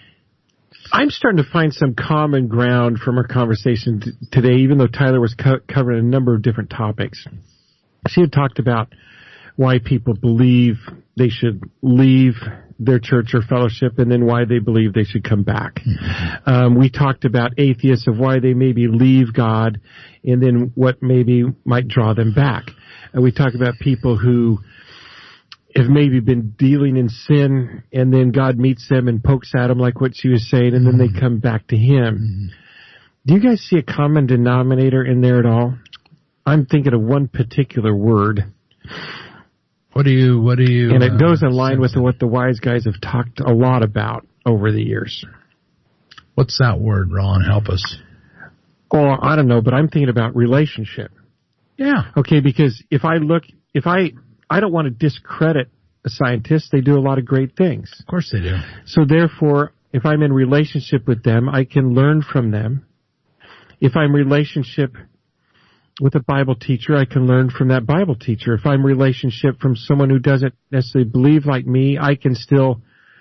I'm starting to find some common ground from our conversation t- today, even though Tyler was co- covering a number of different topics. She had talked about why people believe they should leave their church or fellowship, and then why they believe they should come back. Mm-hmm. Um, we talked about atheists, of why they maybe leave God, and then what maybe might draw them back. And we talk about people who have maybe been dealing in sin, and then God meets them and pokes at them, like what she was saying, and then they come back to Him. Mm-hmm. Do you guys see a common denominator in there at all? I'm thinking of one particular word. What do you, what do you... And it uh, goes in line with what the wise guys have talked a lot about over the years. What's that word, Ron? Help us. Oh, I don't know, but I'm thinking about relationship. Yeah. Okay, because if I look, if I, I don't want to discredit a scientist. They do a lot of great things. Of course they do. So therefore, if I'm in relationship with them, I can learn from them. If I'm in relationship with a Bible teacher, I can learn from that Bible teacher. If I'm in relationship from someone who doesn't necessarily believe like me, I can still,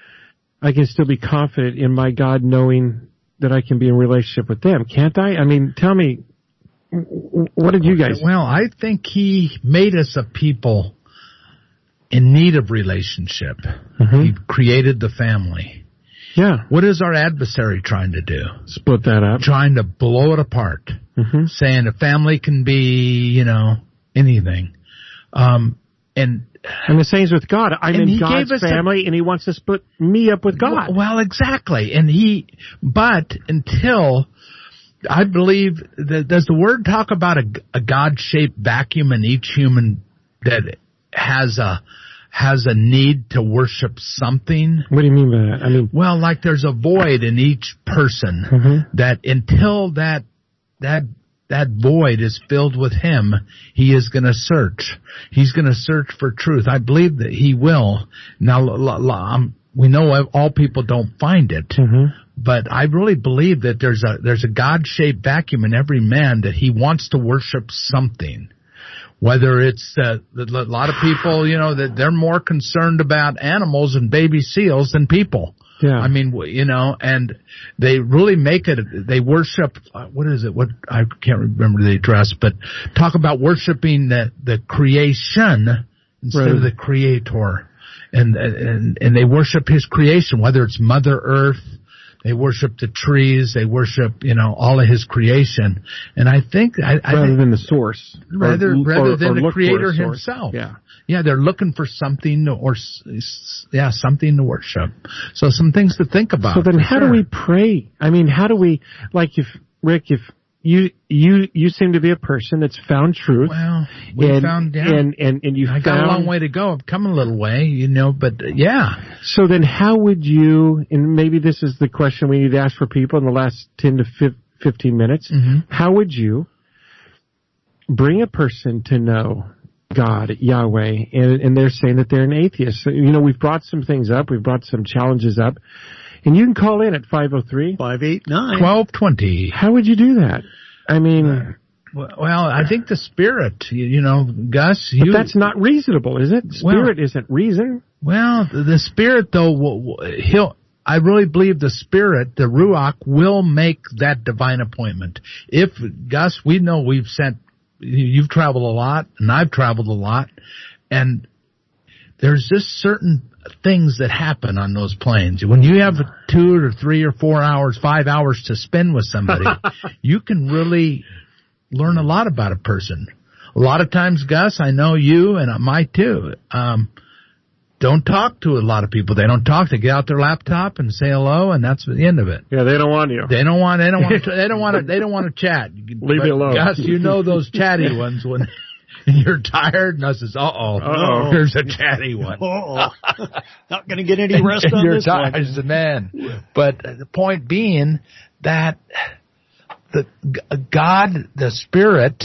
I can still be confident in my God, knowing that I can be in relationship with them. Can't I? I mean, tell me, what did you guys? Well, I think He made us a people in need of relationship. Mm-hmm. He created the family. Yeah. What is our adversary trying to do? Split that up. Trying to blow it apart. Mm-hmm. Saying a family can be, you know, anything. Um, and and the same is with God. I'm in God's family, a, and He wants to split me up with God. Well, well, exactly. And He, but until I believe that, does the Word talk about a, a God-shaped vacuum in each human that has a has a need to worship something? What do you mean by that? I mean, well, like there's a void in each person mm-hmm. that until that that that void is filled with Him, he is going to search. He's going to search for truth. I believe that He will. Now, um, we know all people don't find it, mm-hmm. but I really believe that there's a there's a God-shaped vacuum in every man that he wants to worship something. Whether it's uh, a lot of people, you know, that they're more concerned about animals and baby seals than people. Yeah. I mean, you know, and they really make it, they worship, uh, what is it? What, I can't remember the address, but talk about worshiping the, the creation instead right. of the creator. and and and they worship His creation, whether it's Mother Earth. They worship the trees. They worship, you know, all of His creation. And I think, I, I rather think, than the source, rather or, rather or, than or the Creator Himself. Himself. Yeah, yeah, they're looking for something, to, or yeah, something to worship. So some things to think about. So then, how sure. do we pray? I mean, how do we, like, if Rick, if you you you seem to be a person that's found truth. Well, we and, found yeah. and and and you I found, got a long way to go. I've come a little way, you know, but uh, yeah. So then, how would you? And maybe this is the question we need to ask for people in the last ten to fifteen minutes. Mm-hmm. How would you bring a person to know God, Yahweh, and, and they're saying that they're an atheist? So, you know, we've brought some things up. We've brought some challenges up. And you can call in at five oh three, five eight nine, twelve twenty. How would you do that? I mean... Well, I think the Spirit, you, you know, Gus... But you, that's not reasonable, is it? Spirit well, isn't reason. Well, the Spirit, though, he'll... I really believe the Spirit, the Ruach, will make that divine appointment. If, Gus, we know we've sent... You've traveled a lot, and I've traveled a lot, and there's just certain things that happen on those planes. When you have two or three or four hours, five hours to spend with somebody, you can really learn a lot about a person. A lot of times, Gus, I know you and I might too, um, don't talk to a lot of people. They don't talk. They get out their laptop and say hello, and that's the end of it. Yeah, they don't want you. They don't want. They don't want. To, they don't want to. They don't want to chat. Leave but, me alone, Gus. You know those chatty ones when. You're tired, and I says, uh-oh, uh-oh. Here's a chatty one. Uh-oh. Not going to get any rest and on you're this tired one. as a man. But the point being that the God, the Spirit,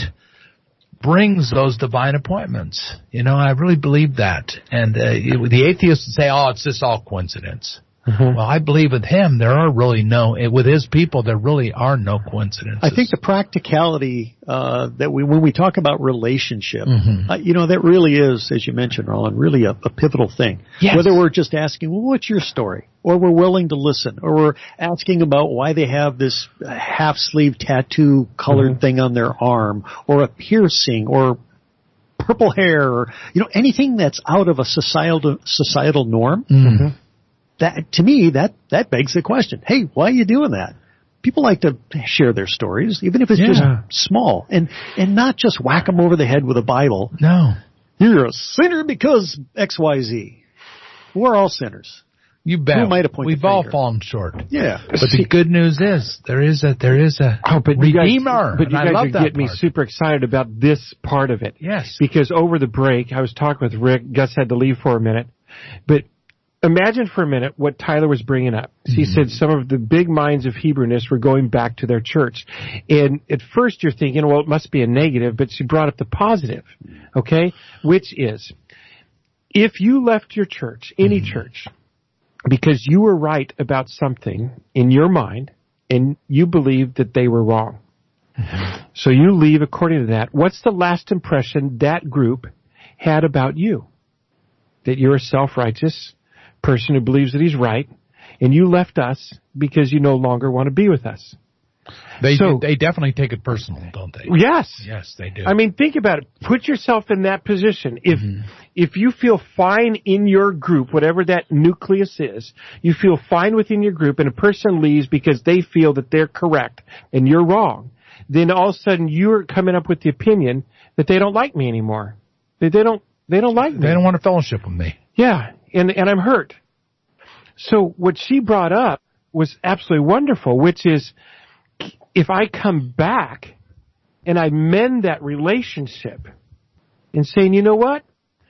brings those divine appointments. You know, I really believe that. And uh, the atheists say, oh, it's just all coincidence. Mm-hmm. Well, I believe with Him, there are really no, with His people, there really are no coincidences. I think the practicality, uh, that we, when we talk about relationship, mm-hmm. uh, you know, that really is, as you mentioned, Roland, really a, a pivotal thing. Yes. Whether we're just asking, well, what's your story? Or we're willing to listen, or we're asking about why they have this half-sleeve tattoo colored mm-hmm. thing on their arm, or a piercing, or purple hair, or, you know, anything that's out of a societal, societal norm. Mm-hmm. That, to me, that, that begs the question, hey, why are you doing that? People like to share their stories, even if it's yeah. just small, and, and not just whack them over the head with a Bible. No. You're a sinner because X Y Z. We're all sinners. You bet. Who am I to point We've the all finger? fallen short. Yeah. But the good news is, there is a, there is a oh, but redeemer. You guys, but you and guys I love are that getting me part. super excited about this part of it. Yes. Because over the break, I was talking with Rick. Gus had to leave for a minute. But imagine for a minute what Tyler was bringing up. He mm-hmm. said some of the big minds of Hebrewness were going back to their church. And at first you're thinking, well, it must be a negative, but she brought up the positive, okay? Which is, if you left your church, any mm-hmm. church, because you were right about something in your mind, and you believed that they were wrong. Mm-hmm. So you leave according to that. What's the last impression that group had about you? That you're a self-righteous person who believes that he's right, and you left us because you no longer want to be with us. They so, they definitely take it personal, don't they? Yes. Yes, they do. I mean, think about it. Put yourself in that position. If mm-hmm. if you feel fine in your group, whatever that nucleus is, you feel fine within your group, and a person leaves because they feel that they're correct and you're wrong, then all of a sudden you're coming up with the opinion that they don't like me anymore. They, they don't they don't like me. They don't want to fellowship with me. Yeah, and and I'm hurt. So what she brought up was absolutely wonderful, which is, if I come back and I mend that relationship and saying, you know what?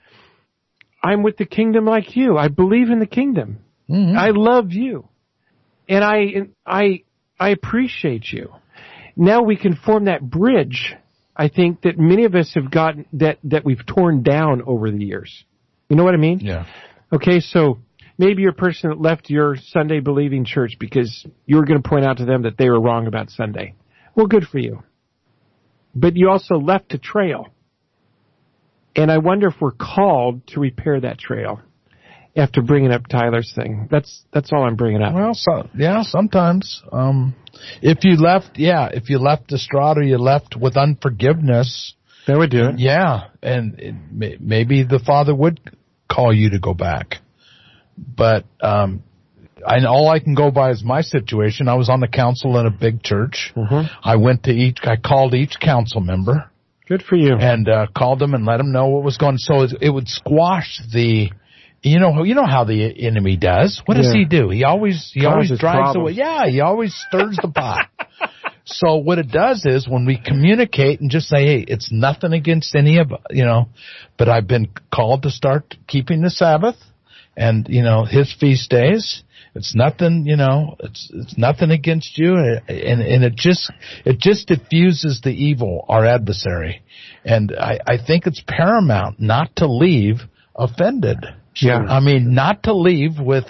I'm with the kingdom like you. I believe in the kingdom. Mm-hmm. I love you. And I, I, I appreciate you. Now we can form that bridge, I think, that many of us have gotten, that, that we've torn down over the years. You know what I mean? Yeah. Okay, so maybe you're a person that left your Sunday believing church because you were going to point out to them that they were wrong about Sunday. Well, good for you. But you also left a trail. And I wonder if we're called to repair that trail after bringing up Tyler's thing. That's that's all I'm bringing up. Well, so, yeah, sometimes. Um, if you left, yeah, if you left distraught or you left with unforgiveness. That would do it. Yeah, and it, maybe the Father would call you to go back. but um, I all I can go by is my situation. I was on the council in a big church. Mm-hmm. I went to each. I called each council member. Good for you. And uh, called them and let them know what was going on. So it, it would squash the. You know, you know how the enemy does. What does Yeah. he do? He always, he always Causes drives problems. away. Yeah, he always stirs the pot. So what it does is when we communicate and just say, hey, it's nothing against any of, you know, but I've been called to start keeping the Sabbath and, you know, his feast days. It's nothing, you know, it's, it's nothing against you. And, and it just, it just diffuses the evil, our adversary. And I, I think it's paramount not to leave offended. Yeah. I mean, not to leave with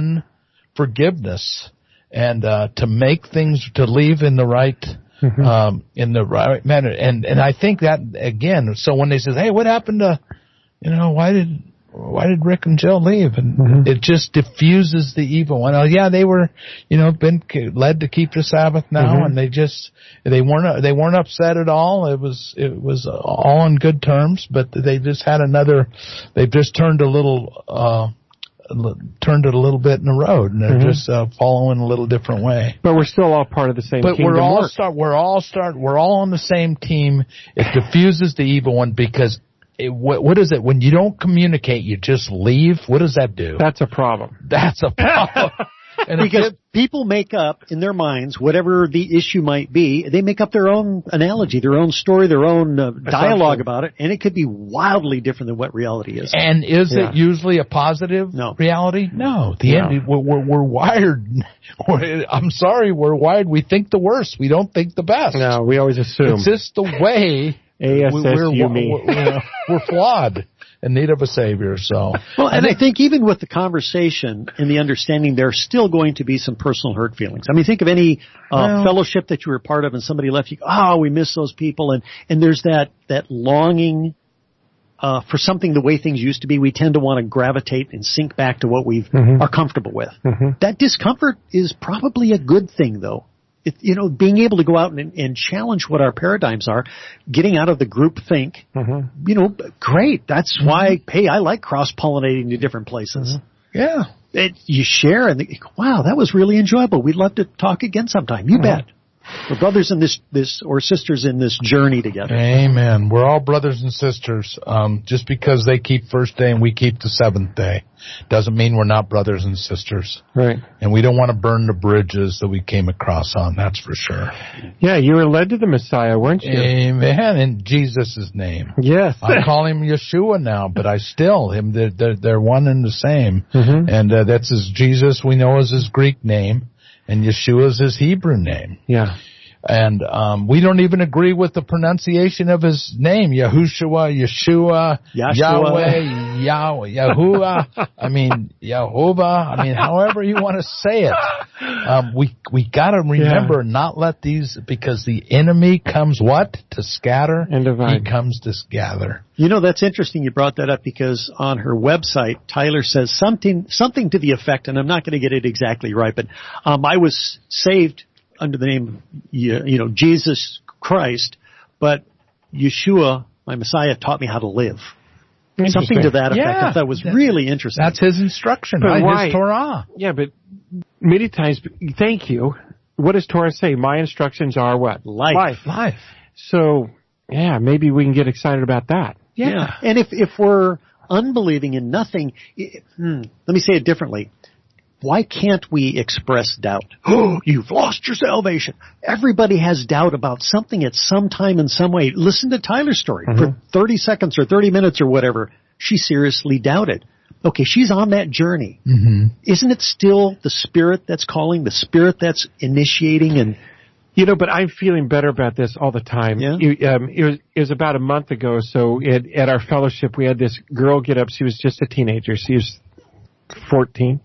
unforgiveness and, uh, to make things, to leave in the right, Mm-hmm. um, in the right manner. And, and I think that again, so when they says, hey, what happened to, you know, why did, why did Rick and Jill leave? And Mm-hmm. it just diffuses the evil. And uh, yeah, they were, you know, been led to keep the Sabbath now, Mm-hmm. and they just they weren't they weren't upset at all. It was it was all on good terms, but they just had another. They just turned a little uh, turned it a little bit in the road, and they're Mm-hmm. just uh, following a little different way. But we're still all part of the same But kingdom we're all work. start. We're all start. We're all on the same team. It diffuses the evil one because. It, what, what is it? When you don't communicate, you just leave? What does that do? That's a problem. That's a problem. And Because it, people make up in their minds, whatever the issue might be, they make up their own analogy, their own story, their own uh, dialogue about it, and it could be wildly different than what reality is. and is Yeah. it usually a positive No. reality? No. The No. end. We're, we're, we're wired. We're, I'm sorry, we're wired. We think the worst. We don't think the best. No, we always assume. It's just the way A S S we're, U we're, me. we're, we're, we're flawed in need of a savior. So, Well, and I think even with the conversation and the understanding, there's still going to be some personal hurt feelings. I mean, think of any uh, Well- fellowship that you were part of and somebody left you, oh, we miss those people. And, and there's that, that longing uh, for something the way things used to be. We tend to want to gravitate and sink back to what we Mhm. are comfortable with. Mhm. That discomfort is probably a good thing, though. It, you know, being able to go out and, and challenge what our paradigms are, getting out of the group think, Mhm. you know, great. That's why, hey, I like cross-pollinating to different places. yeah. It, you share and they, wow, that was really enjoyable. We'd love to talk again sometime. You bet. We're brothers in this, this, or sisters in this journey together. Amen. We're all brothers and sisters. Um, just because they keep first day and we keep the seventh day doesn't mean we're not brothers and sisters. Right. And we don't want to burn the bridges that we came across on, that's for sure. Yeah, you were led to the Messiah, weren't you? Amen. In Jesus' name. Yes. I call him Yeshua now, but I still, him, they're, they're, they're one and the same. Mhm. And uh, that's his Jesus we know as his Greek name, and Yeshua is his Hebrew name. Yeah. And um, we don't even agree with the pronunciation of his name, Yahushua, Yeshua, Yahshua. Yahweh, Yahweh, Yahuwah. I mean, Yehovah. I mean, however you want to say it. Um, we we got to remember Yeah. not let these, because the enemy comes what? To scatter. And divide. He comes to gather. You know, that's interesting you brought that up because on her website, Tyler says something, something to the effect, and I'm not going to get it exactly right, but um, I was saved under the name, you you know, Jesus Christ, but Yeshua, my Messiah, taught me how to live. Something to that effect. Yeah. I thought was really interesting. That's his instruction, But right? why? His Torah. Yeah, but many times, thank you. What does Torah say? My instructions are what? Life. Life. So, yeah, maybe we can get excited about that. Yeah. And if, if we're unbelieving in nothing, it, hmm, let me say it differently. Why can't we express doubt? Oh, you've lost your salvation. Everybody has doubt about something at some time in some way. Listen to Tyler's story. Mm-hmm. For thirty seconds or thirty minutes or whatever, she seriously doubted. Okay, she's on that journey. Mm-hmm. Isn't it still the Spirit that's calling, the Spirit that's initiating and... You know, but I'm feeling better about this all the time. Yeah? It, um, it, was, it was about a month ago. So at, at our fellowship, we had this girl get up. She was just a teenager. She was fourteen.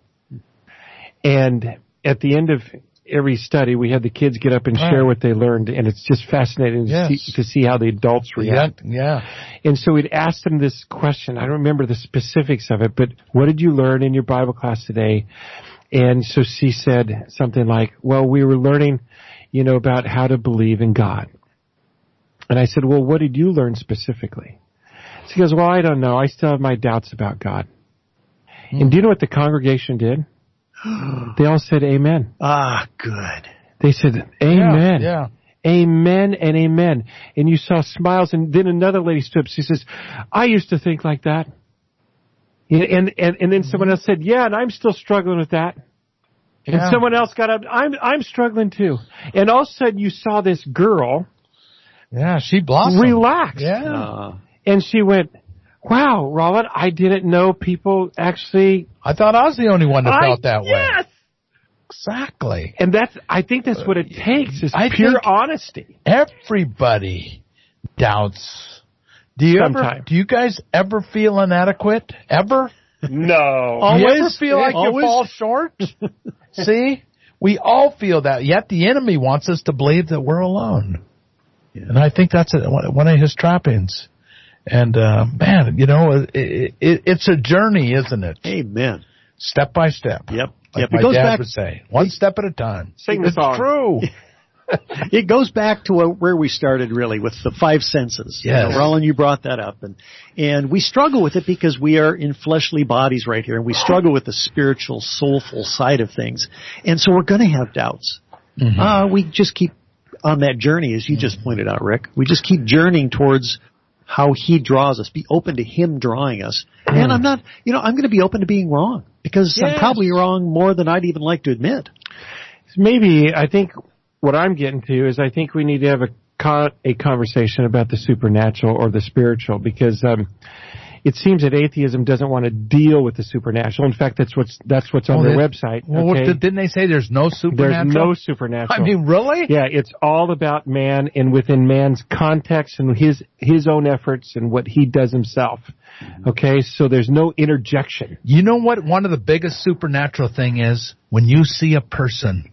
And at the end of every study, we had the kids get up and Right. share what they learned. And it's just fascinating to, Yes. see, to see how the adults react. Yeah. And so we'd asked them this question. I don't remember the specifics of it, but what did you learn in your Bible class today? And so she said something like, well, we were learning, you know, about how to believe in God. And I said, well, what did you learn specifically? She goes, well, I don't know. I still have my doubts about God. Mm. And do you know what the congregation did? They all said amen. Ah, good. They said amen. Yeah, yeah. Amen and amen. And you saw smiles, and then another lady stood up. She says, I used to think like that. And and, and then someone else said, yeah, and I'm still struggling with that. And yeah. someone else got up, I'm I'm struggling too. And all of a sudden you saw this girl Yeah, she blossomed. relax. Yeah. Uh, And she went, wow, Roland, I didn't know people actually... I thought I was the only one that I, felt that way. Yes! Exactly. And that's, I think that's what it takes, is I pure think honesty. Everybody doubts. Do you Sometime. ever? Do you guys ever feel inadequate? Ever? No. Do you ever Always? feel like Always? you fall short? See, we all feel that. Yet the enemy wants us to believe that we're alone, yeah. And I think that's a, one of his trappings. And uh, man, you know, it, it, it's a journey, isn't it? Amen. Step by step. Yep. Like yep. my it goes dad back, would say, one step at a time. Sing the it's song. True. It goes back to where we started, really, with the five senses. Yes. You know, Roland, you brought that up, and and we struggle with it because we are in fleshly bodies right here, and we struggle with the spiritual, soulful side of things, and so we're going to have doubts. Mm-hmm. Uh, we just keep on that journey, as you mm-hmm. just pointed out, Rick. We just keep journeying towards how He draws us. Be open to Him drawing us, mm. and I'm not, you know, I'm going to be open to being wrong because yes. I'm probably wrong more than I'd even like to admit. Maybe I think. What I'm getting to is I think we need to have a con- a conversation about the supernatural or the spiritual, because um, it seems that atheism doesn't want to deal with the supernatural. In fact, that's what's that's what's on oh, their they, website. Well, okay? what, didn't they say there's no supernatural? There's no supernatural. I mean, really? Yeah, it's all about man and within man's context and his his own efforts and what he does himself. Okay, so there's no interjection. You know what? One of the biggest supernatural thing is when you see a person.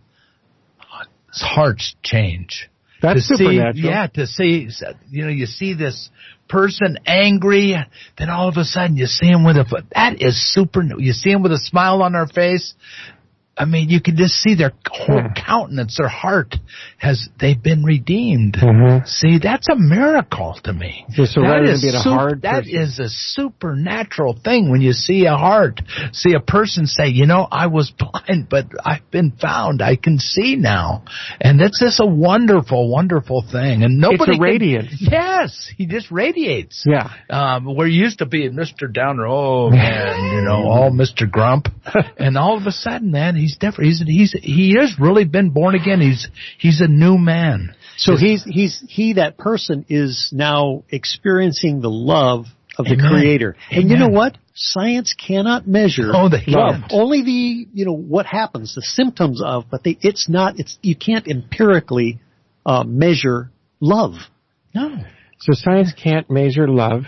Hearts change. That's to supernatural. See, yeah, to see, you know, you see this person angry, then all of a sudden you see him with a, that is super, you see him with a smile on their face. I mean, you can just see their whole yeah. countenance, their heart has, they've been redeemed. Mm-hmm. See, that's a miracle to me. Yeah, so that rather is than being a super, hard that person. is a supernatural thing when you see a heart, see a person say, you know, I was blind, but I've been found. I can see now. And that's just a wonderful, wonderful thing. And nobody it's a radiance. Can, yes, he just radiates. Yeah. Um, where you used to be Mister Downer, oh man, you know, all Mister Grump. And all of a sudden, man, he He's different. He's he's he has really been born again. He's he's a new man. So he's he's he that person is now experiencing the love of Amen. the Creator. And Amen. you know what? Science cannot measure oh, they love. Can't. Only the you know what happens, the symptoms of, but they, it's not. It's you can't empirically uh, measure love. No. So science can't measure love.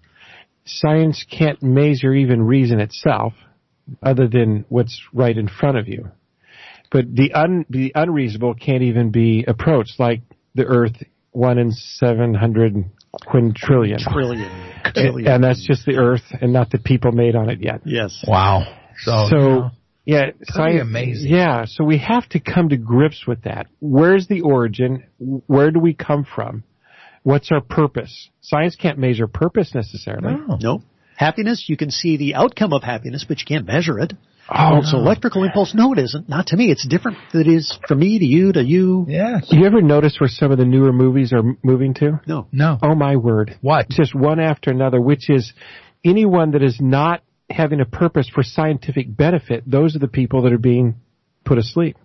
Science can't measure even reason itself, other than what's right in front of you. But the un, the unreasonable can't even be approached, like the Earth, one in seven hundred quintillion. Trillion. And, and that's just the Earth and not the people made on it yet. Yes. Wow. So, so you know, yeah, science, amazing. Yeah, so we have to come to grips with that. Where's the origin? Where do we come from? What's our purpose? Science can't measure purpose necessarily. No. no. Happiness, you can see the outcome of happiness, but you can't measure it. Oh, it's no. electrical impulse. No, it isn't. Not to me. It's different than it is from me to you to you. Yeah. You ever notice where some of the newer movies are moving to? No. No. Oh, my word. What? Just one after another, which is anyone that is not having a purpose for scientific benefit, those are the people that are being put asleep.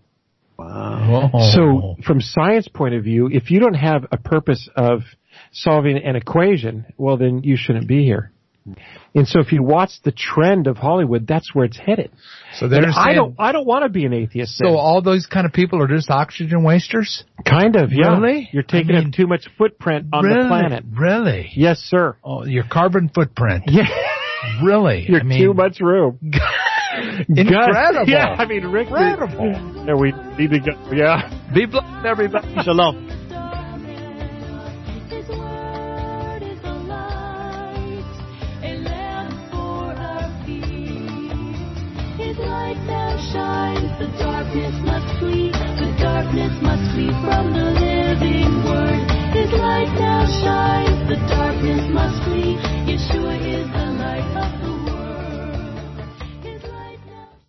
Wow. Oh. So from science point of view, if you don't have a purpose of solving an equation, well, then you shouldn't be here. And so if you watch the trend of Hollywood, that's where it's headed. So they're saying, I don't I don't want to be an atheist. So then. all those kind of people are just oxygen wasters? Kind of, yeah. Really? You're taking I mean, up too much footprint on really? the planet. Really? Yes, sir. Oh, your carbon footprint. Yeah. Really? You're I mean, too much room. Incredible. Yeah, I mean, Rick. Incredible. Yeah, we need to go. Yeah. Be blessed, everybody. Shalom. Shines, the darkness must flee, the darkness must flee from